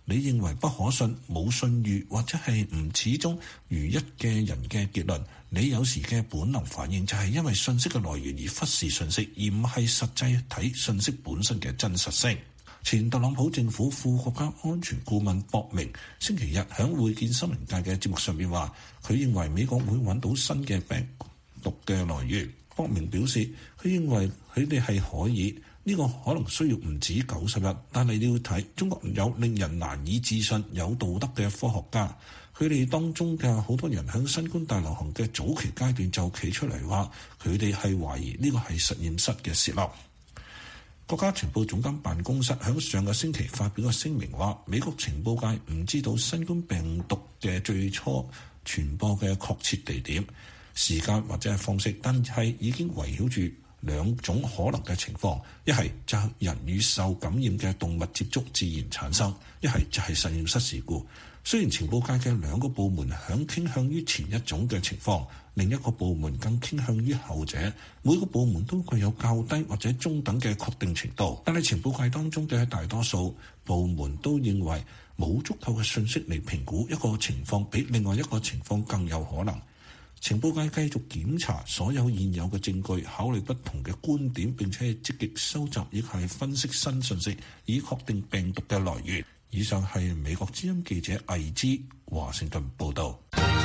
你認為不可信、冇信譽或者係唔始終如一嘅人嘅結論，你有時嘅本能反應就係因為信息嘅來源而忽視信息，而唔係實際睇信息本身嘅真實性。前特朗普政府副國家安全顧問博明星期日喺會見新聞界嘅節目上面話，佢認為美國會揾到新嘅病毒嘅來源。博明表示，佢認為佢哋係可以，呢個可能需要唔止90日，但係你要睇中國有令人難以置信、有道德嘅科學家，佢哋當中嘅好多人喺新冠大流行嘅早期階段就企出嚟話，佢哋係懷疑呢個係實驗室嘅洩漏。國家情報總監辦公室喺上個星期發表個聲明話，美國情報界唔知道新冠病毒嘅最初傳播嘅確切地點、時間或者係方式，但係已經圍繞住兩種可能嘅情況，一係就係人與受感染嘅動物接觸自然產生，一係就係實驗室事故。雖然情報界嘅兩個部門傾向於前一種嘅情況，另一個部門更傾向於後者，每個部門都具有較低或者中等嘅確定程度，但係情報界當中嘅大多數部門都認為冇足夠嘅信息嚟評估一個情況比另外一個情況更有可能。情報界繼續檢查所有現有嘅證據，考慮不同嘅觀點，並且係積極收集亦係分析新信息，以確定病毒嘅來源。以上係美國之音記者魏之華盛頓報導。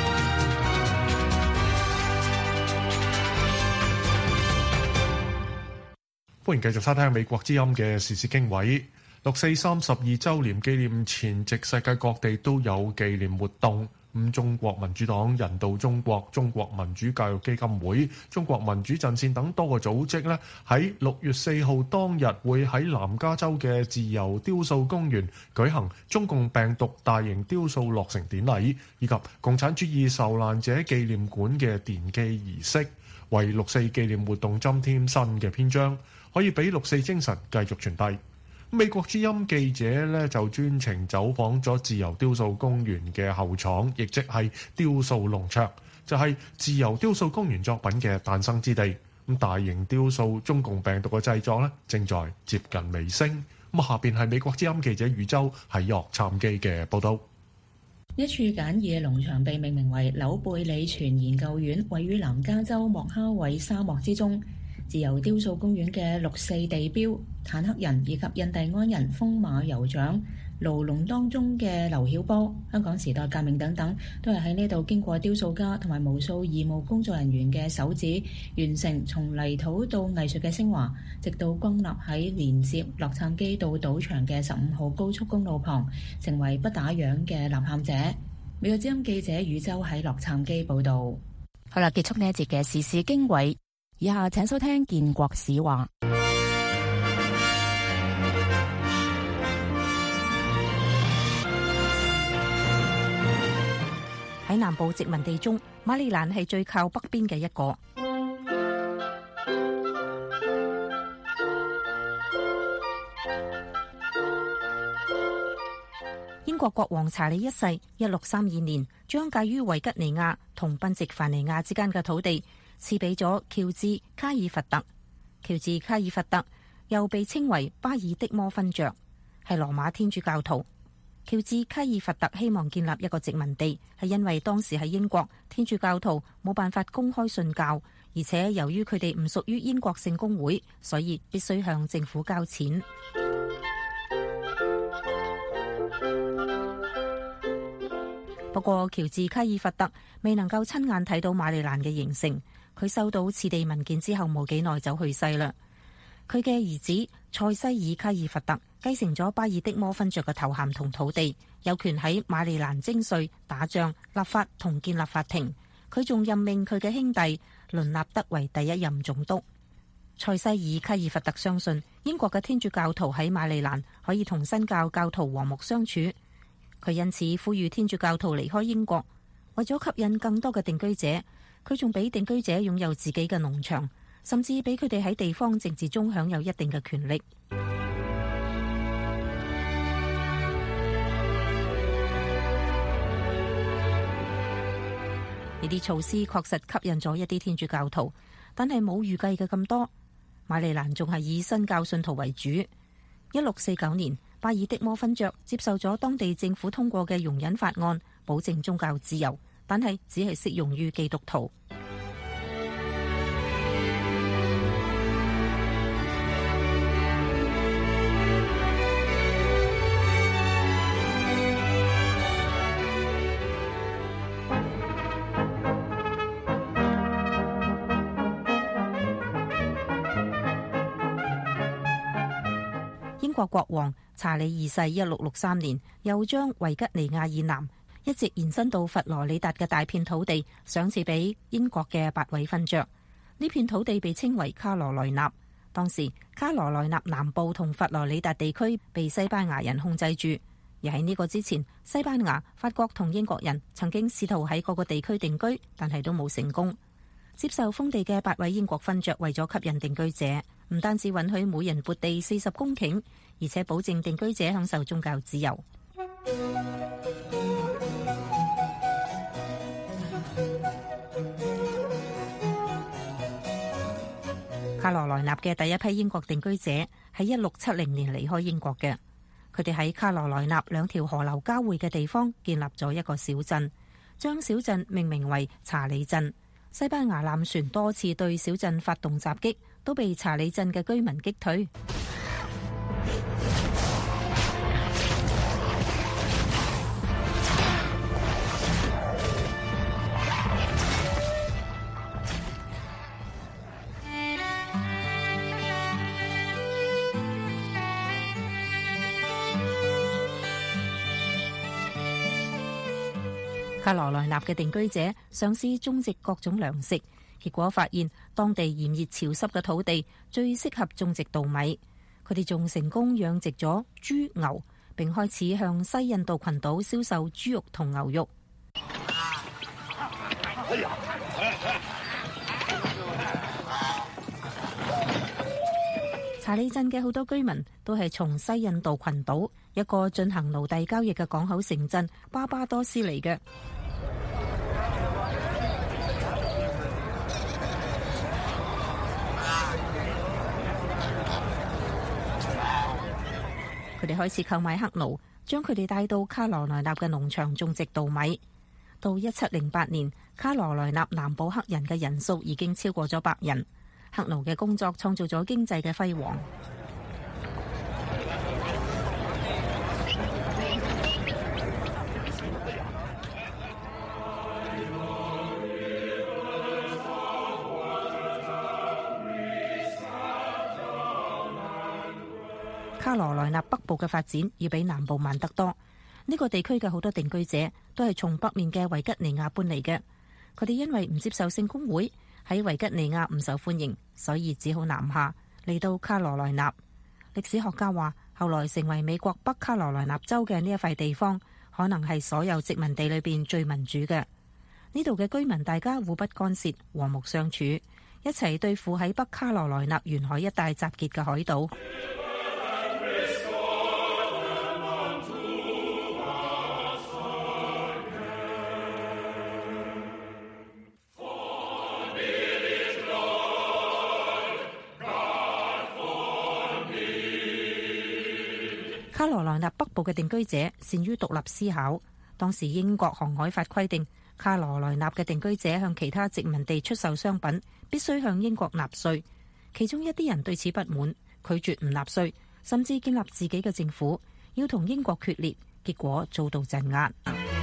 歡迎繼續收聽美國之音嘅時事經緯。6四32週年紀念前夕，世界各地都有紀念活動。中國民主黨、人道中國、中國民主教育基金會、中國民主陣線等多個組織咧，喺6月4號當日會喺南加州嘅自由雕塑公園舉行中共病毒大型雕塑落成典禮，以及共產主義受難者紀念館嘅奠基儀式，為6四紀念活動增添新嘅篇章，可以俾6四精神繼續傳遞。美國之音記者咧就專程走訪咗自由雕塑公園嘅後廠，亦即係雕塑農場，就係自由雕塑公園作品嘅誕生之地。大型雕塑中共病毒嘅製作咧正在接近尾聲。下邊係美國之音記者宇宙喺洛杉磯嘅報道。 一處簡易嘅農場被命名為紐貝里泉研究院，位於南加州莫哈韋沙漠之中。自由雕塑公園嘅6四地標、坦克人以及印第安人風馬酋長、牢籠當中嘅劉曉波、香港時代革命等等，都係喺呢度經過雕塑家同埋無數義務工作人員嘅手指，完成從泥土到藝術嘅昇華，直到轟立喺連接洛杉磯到賭場嘅15號高速公路旁，成為不打烊嘅吶喊者。美國之音記者宇宙喺洛杉磯報導。 好啦，結束呢一節嘅時事經緯。以下請收聽建國史話。喺南部殖民地中，馬里蘭係最靠北邊嘅一個。英國國王查理一世1632年將介於維吉尼亞同賓夕凡尼亞之間嘅土地賜俾咗喬治卡爾弗特。喬治卡爾弗特又被稱為巴爾的摩勳爵，係羅馬天主教徒。喬治卡爾弗特希望建立一個殖民地，係因為當時喺英國天主教徒冇辦法公開信教，而且由於佢哋唔屬於英國聖公會，所以必須向政府交錢。不過喬治卡爾弗特未能夠親眼睇到馬里蘭嘅形成。佢收到賜地文件之後冇幾耐就去世啦。佢嘅兒子塞西爾卡爾弗特繼承咗巴爾的摩勳爵嘅頭銜同土地，有權喺馬里蘭徵稅、打仗、立法同建立法庭。佢仲任命佢嘅兄弟倫納德為第一任總督。塞西爾卡爾弗特相信英國嘅天主教徒喺馬里蘭可以同新教教徒和睦相處，佢因此呼籲天主教徒離開英國。為咗吸引更多嘅定居者，佢仲俾定居者擁有自己嘅農場，甚至俾佢哋喺地方政治中享有一定嘅權力。呢啲措施確實吸引咗一啲天主教徒，但係冇預計嘅咁多。馬里蘭仲係以新教信徒為主。1649年， 巴爾的摩勳爵接受咗當地政府通過嘅容忍法案，保證宗教自由，但係只係適用於基督徒。英國國王查理二世1663年又將維吉尼亞以南一直延伸到佛羅里達嘅大片土地賞賜俾英國嘅8位勳爵。呢片土地被稱為卡羅萊納。當時卡羅萊納南部同佛羅里達地區被西班牙人控制住，而喺呢個之前，西班牙、法國同英國人曾經試圖喺各個地區定居，但係都冇成功。接受封地嘅8位英國勳爵為咗吸引定居者，唔單止允許每人撥地40公頃，而且保證定居者享受宗教自由。卡羅萊納嘅第一批英國定居者喺1670年離開英國嘅，佢哋喺卡羅萊納2條河流交匯嘅地方建立咗一個小鎮，將小鎮命名為查理鎮。西班牙艦船多次對小鎮發動襲擊，都被查理鎮嘅居民擊退。卡羅萊納嘅定居者嘗試種植各種糧食，結果發現當地炎熱潮濕嘅土地最適合種植稻米。佢哋仲成功養殖咗豬牛，並開始向西印度群島銷售豬肉同牛肉。查理鎮嘅好多居民都係從西印度群島一個進行奴隸交易嘅港口城鎮巴巴多斯嚟嘅。佢哋開始購買黑奴，將佢哋帶到卡羅萊納嘅農場種植稻米。到1708年，卡羅萊納南部黑人嘅人數已經超過咗白人。黑奴嘅工作創造咗經濟嘅輝煌。卡羅萊納北部嘅發展要比南部慢得多。呢個地區嘅好多定居者都係從北面嘅維吉尼亞搬嚟嘅。佢哋因為唔接受聖公會，喺維吉尼亞唔受歡迎，所以只好南下嚟到卡羅萊納。歷史學家話，後來成為美國北卡羅萊納州嘅呢一塊地方，可能係所有殖民地裏邊最民主嘅。呢度嘅居民大家互不干涉，和睦相處，一齊對付喺北卡羅萊納沿海一帶集結嘅海盜。卡羅萊納北部嘅定居者善於獨立思考。當時英國航海法規定，卡羅萊納嘅定居者向其他殖民地出售商品，必須向英國納稅。其中一啲人對此不滿，拒絕唔納稅，甚至建立自己嘅政府，要同英國決裂，結果遭到鎮壓。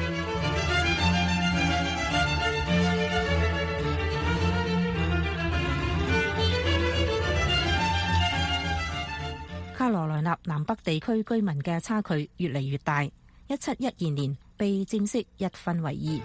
卡羅萊納南北地區居民嘅差距越嚟越大，1712年被正式一分為二。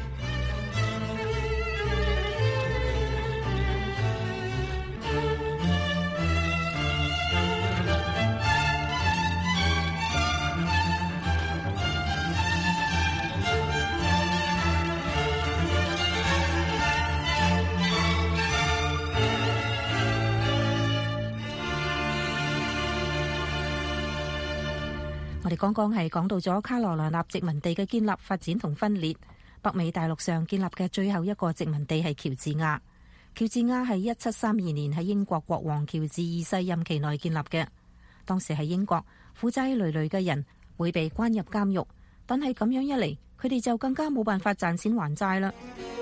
我哋剛剛係講到咗卡羅萊納殖民地嘅建立、發展同分裂。北美大陸上建立嘅最後一個殖民地係喬治亞。喬治亞係1732年喺英國國王喬治2世任期內建立嘅。當時喺英國， 負債累累嘅人會被關入監獄，但係咁樣一嚟，佢哋就更加冇辦法賺錢還債啦。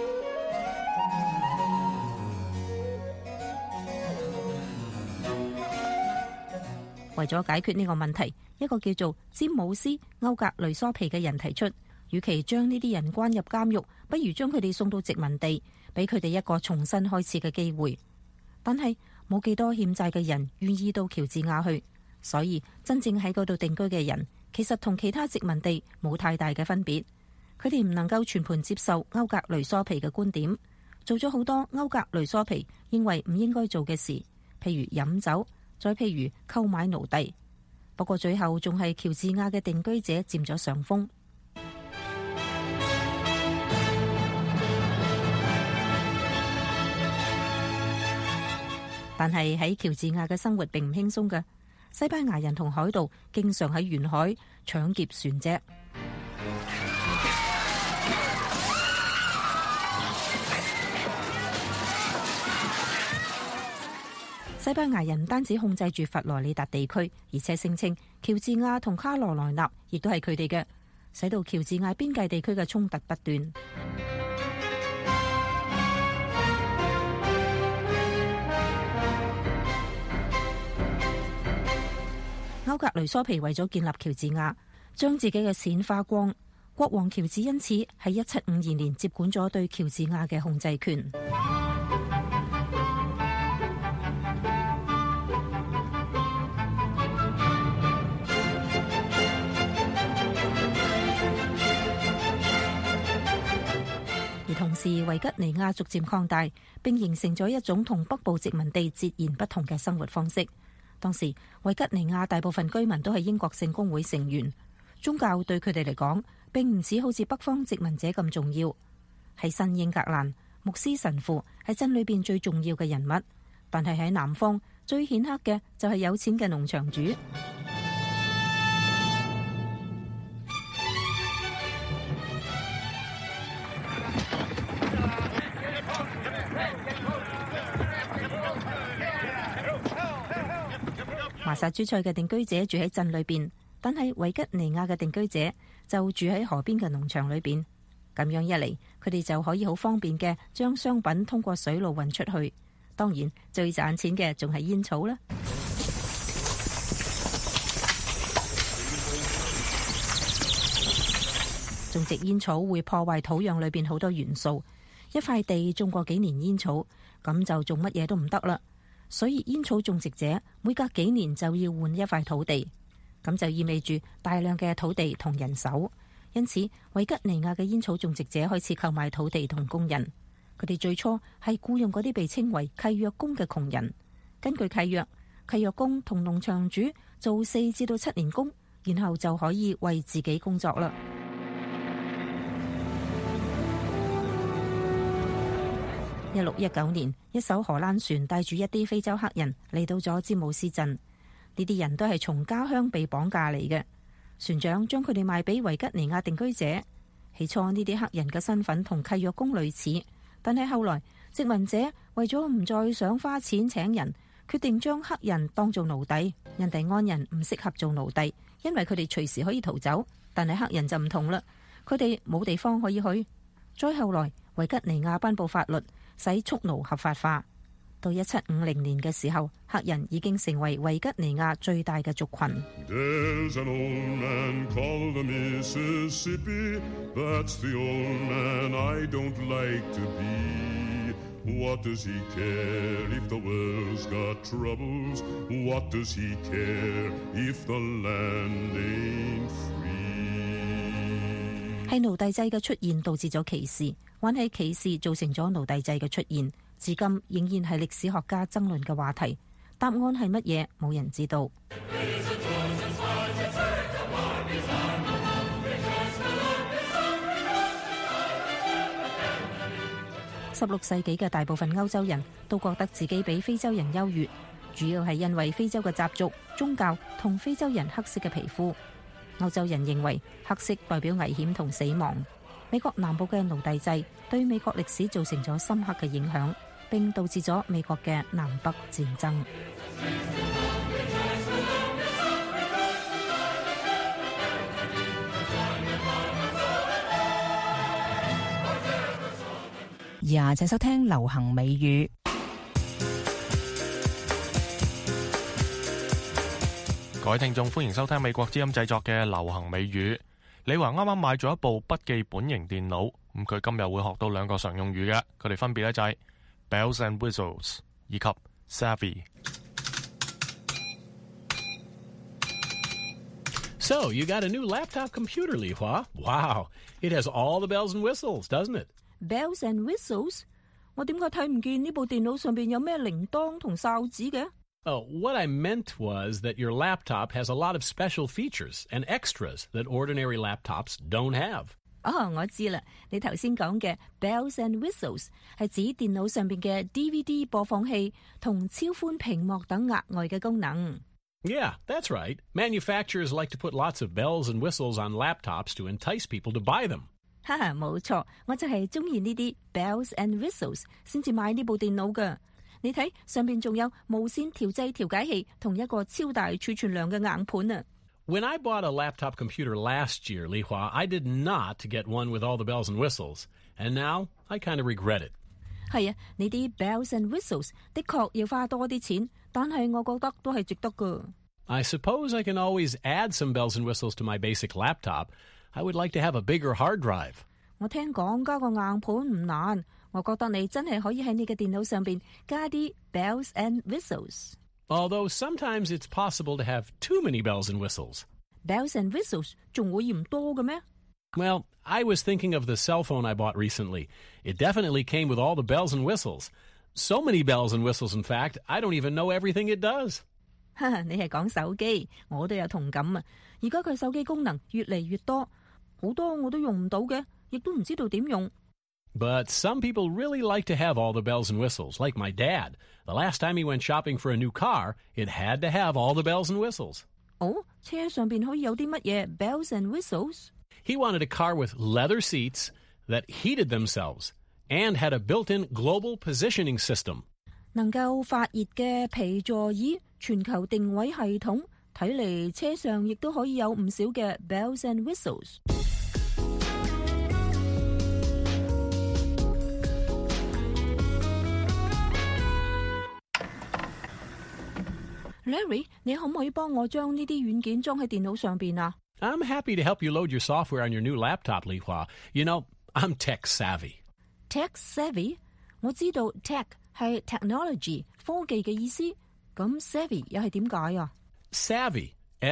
為咗解決呢個問題，一個叫做詹姆斯·歐格雷梭皮嘅人提出，與其將呢啲人關入監獄，不如將佢哋送到殖民地，俾佢哋一個重新開始嘅機會。但係冇幾多欠債嘅人願意到喬治亞去，所以真正喺嗰度定居嘅人，其實同其他殖民地冇太大嘅分別。佢哋唔能夠全盤接受歐格雷梭皮嘅觀點，做咗好多歐格雷梭皮認為唔應該做嘅事，譬如飲酒，再譬如購買奴隸。不過最後仲係喬治亞嘅定居者佔咗上風。但係喺喬治亞嘅生活並唔輕鬆嘅，西班牙人同海盜經常喺沿海搶劫船隻。西班牙人唔單止控制住佛羅里達地區，而且聲稱喬治亞同卡羅來納亦都係佢哋嘅，使到喬治亞邊界地區嘅衝突不斷。歐格雷梭皮為咗建立喬治亞，將自己嘅錢花光，國王喬治因此喺1752年接管咗對喬治亞嘅控制權。而同時，維吉尼亞逐漸擴大，並形成咗一種同北部殖民地截然不同嘅生活方式。當時維吉尼亞大部分居民都係英國聖公會成員，宗教對佢哋嚟講並唔似好似北方殖民者咁重要。喺新英格蘭，牧師神父係鎮裏邊最重要嘅人物，但係喺南方最顯赫嘅就係有錢嘅農場主。麻薩諸塞嘅定居者住喺鎮裏邊，但係維吉尼亞嘅定居者就住喺河邊嘅農場裏邊。咁樣一嚟，佢哋就可以好方便嘅將商品通過水路運出去。當然，最賺錢嘅仲係煙草啦。種植煙草會破壞土壤裏邊好多元素。一塊地種過幾年煙草，咁就種乜嘢都唔得啦。所以煙草種植者每隔幾年就要換一塊土地，咁就意味住大量嘅土地同人手。因此，維吉尼亞嘅煙草種植者開始購買土地同工人。佢哋最初係僱用嗰啲被稱為契約工嘅窮人。根據契約，契約工同農場主做4至到7年工，然後就可以為自己工作啦。1619年，一艘荷蘭船帶住一啲非洲黑人嚟到咗詹姆斯鎮。呢啲人都係從家鄉被綁架嚟嘅。船長將佢哋賣俾維吉尼亞定居者。起初呢啲黑人嘅身份同契約工類似，但係後來殖民者為咗唔再想花錢請人，決定將黑人當做奴隸。印第安人唔適合做奴隸，因為佢哋隨時可以逃走，但係黑人就唔同啦，佢哋冇地方可以去。再後來，維吉尼亞頒布法律，使蓄奴合法化。到1750年嘅時候，黑人已經成為維吉尼亞最大嘅族群。係奴隸制嘅出現導致咗歧視，還係歧視造成咗奴隸制嘅出現？至今仍然係歷史學家爭論嘅話題。答案係乜嘢？冇人知道。16世紀嘅大部分歐洲人都覺得自己比非洲人優越，主要係因為非洲嘅習俗、宗教同非洲人黑色嘅皮膚。歐洲人認為黑色代表危險同死亡。美國南部嘅奴隸制對美國歷史造成咗深刻嘅影響，並導致咗美國嘅南北戰爭。 以下請收聽流行美語。 各位聽眾，歡迎收聽美國之音製作嘅流行美語。李華啱啱買咗一部筆記本型電腦，咁佢今日會學到兩個常用語嘅，佢哋分別咧就係 bells and whistles 以及 savvy。So, you got a new laptop computer, Li Hua. Wow, it has all the bells and whistles, doesn't it? Bells and whistles? 我點解睇唔見呢部電腦上邊有咩鈴鐺同哨子嘅 ？Oh, what I meant was that your laptop has a lot of special features and extras that ordinary laptops don't have. 我知啦，你頭先講嘅 bells and whistles 係指電腦上邊嘅 DVD 播放器同超寬屏幕等額外嘅功能。 Yeah, that's right. Manufacturers like to put lots of bells and whistles on laptops to entice people to buy them. 哈哈，冇錯，我就係中意呢啲 bells and whistles 先至買呢部電腦噶。你睇上邊仲有無線調製調解器同一個超大儲存量嘅硬盤啊。 When I bought a laptop computer last year, Li Hua, I did not get one with all the bells and whistles, and now I kind of regret it. 係啊，呢啲 bells and whistles 的確要花多啲錢，但係我覺得都係值得噶。 I suppose I can always add some bells and whistles to my basic laptop. I would like to have a bigger hard drive. 我聽講加個硬盤唔難，我覺得你真係可以喺你嘅電腦上邊加啲 bells and whistles. Although sometimes it's possible to have too many bells and whistles. Bells and whistles 仲會嫌多嘅咩 ？Well, I was thinking of the cell phone I bought recently. It definitely came with all the bells and whistles. So many bells and whistles, in fact, I don't even know everything it does. 你係講手機，我都有同感啊！而家佢手機功能越嚟越多，好多我都用唔到嘅，亦都唔知道點用。 But some people really like to have all the bells and whistles, like my dad. The last time he went shopping for a new car, it had to have all the bells and whistles. 車上邊可以有啲乜嘢 bells and whistles? He wanted a car with leather seats that heated themselves and had a built-in global positioning system. 能夠發熱嘅皮座椅、全球定位系統，睇嚟車上亦都可以有唔少嘅 bells and whistles。Larry， 你可唔可以幫我將呢啲軟件裝喺電腦上邊啊？ I'm happy to help you load your software on your new laptop, Li Hua. You know, I'm tech savvy. Tech savvy？ 我知道 tech 係 technology 科技嘅意思，咁 savvy 又係點解啊？ Savvy,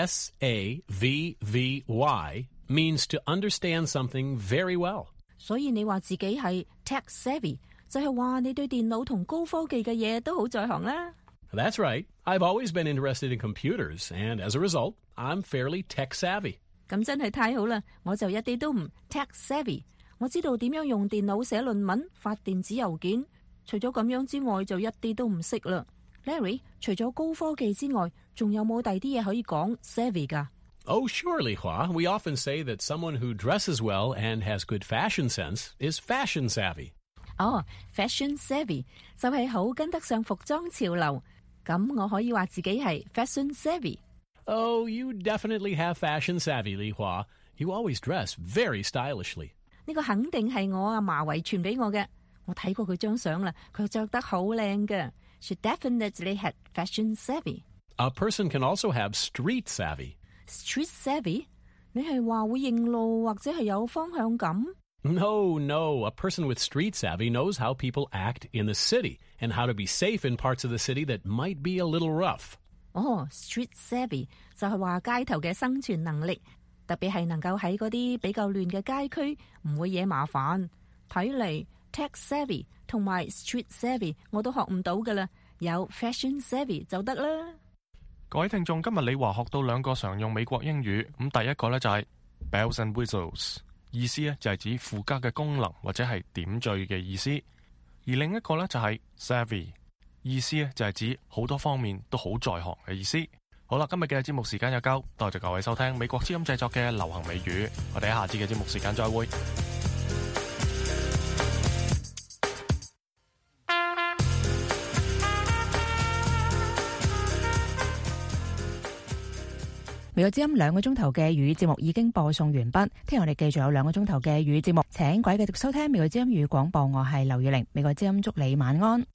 S-A-V-V-Y, means to understand something very well. 所以你話自己係 tech savvy， 就係話你對電腦同高科技嘅嘢都好在行啦。 That's right. I've always been interested in computers, and as a result, I'm fairly tech savvy. 咁真係太好啦！我就一啲都唔 tech savvy。我知道點樣用電腦寫論文、發電子郵件。除咗咁樣之外，就一啲都唔識啦。Larry， 除咗高科技之外，仲有冇第二啲嘢可以講 savvy 㗎？ Oh, sure, Li Hua. We often say that someone who dresses well and has good fashion sense is fashion savvy. Fashion savvy 就係好跟得上服裝潮流。咁我可以話自己係 fashion savvy。 Oh, you definitely have fashion savvy, Li Hua. You always dress very stylishly. 呢個肯定係我阿嫲遺傳俾我嘅。我睇過佢張相啦，佢着得好靚嘅。She definitely had fashion savvy. A person can also have street savvy. Street savvy？ 你係話會認路或者係有方向感？ No. A person with street savvy knows how people act in the city and how to be safe in parts of the city that might be a little rough. Street savvy 就係話街頭嘅生存能力，特別係能夠喺嗰啲比較亂嘅街區唔會惹麻煩。睇嚟 tech savvy 同埋 street savvy 我都學唔到噶啦，有 fashion savvy 就得啦。 各位聽眾，今日李華學到兩個常用美國英語，咁第一個呢就係 bells and whistles， 意思呢就係指附加嘅功能或者係點綴嘅意思，而另一個呢就係 savvy， 意思呢就係指好多方面都好在行嘅意思。好啦，今日嘅節目時間又夠，多謝各位收聽美國之音製作嘅流行美語，我哋喺下次嘅節目時間再會。 美國之音2個鐘頭嘅粵語節目已經播送完畢，聽日我哋繼續有2個鐘頭嘅粵語節目，請各位繼續收聽美國之音粵語廣播，我係劉月玲，美國之音祝你晚安。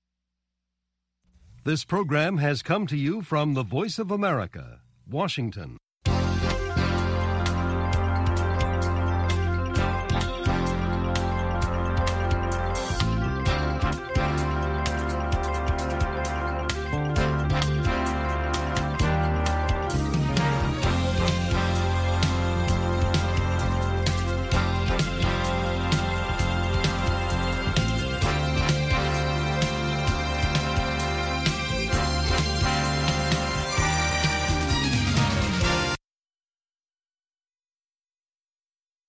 This program has come to you from the Voice of America, Washington.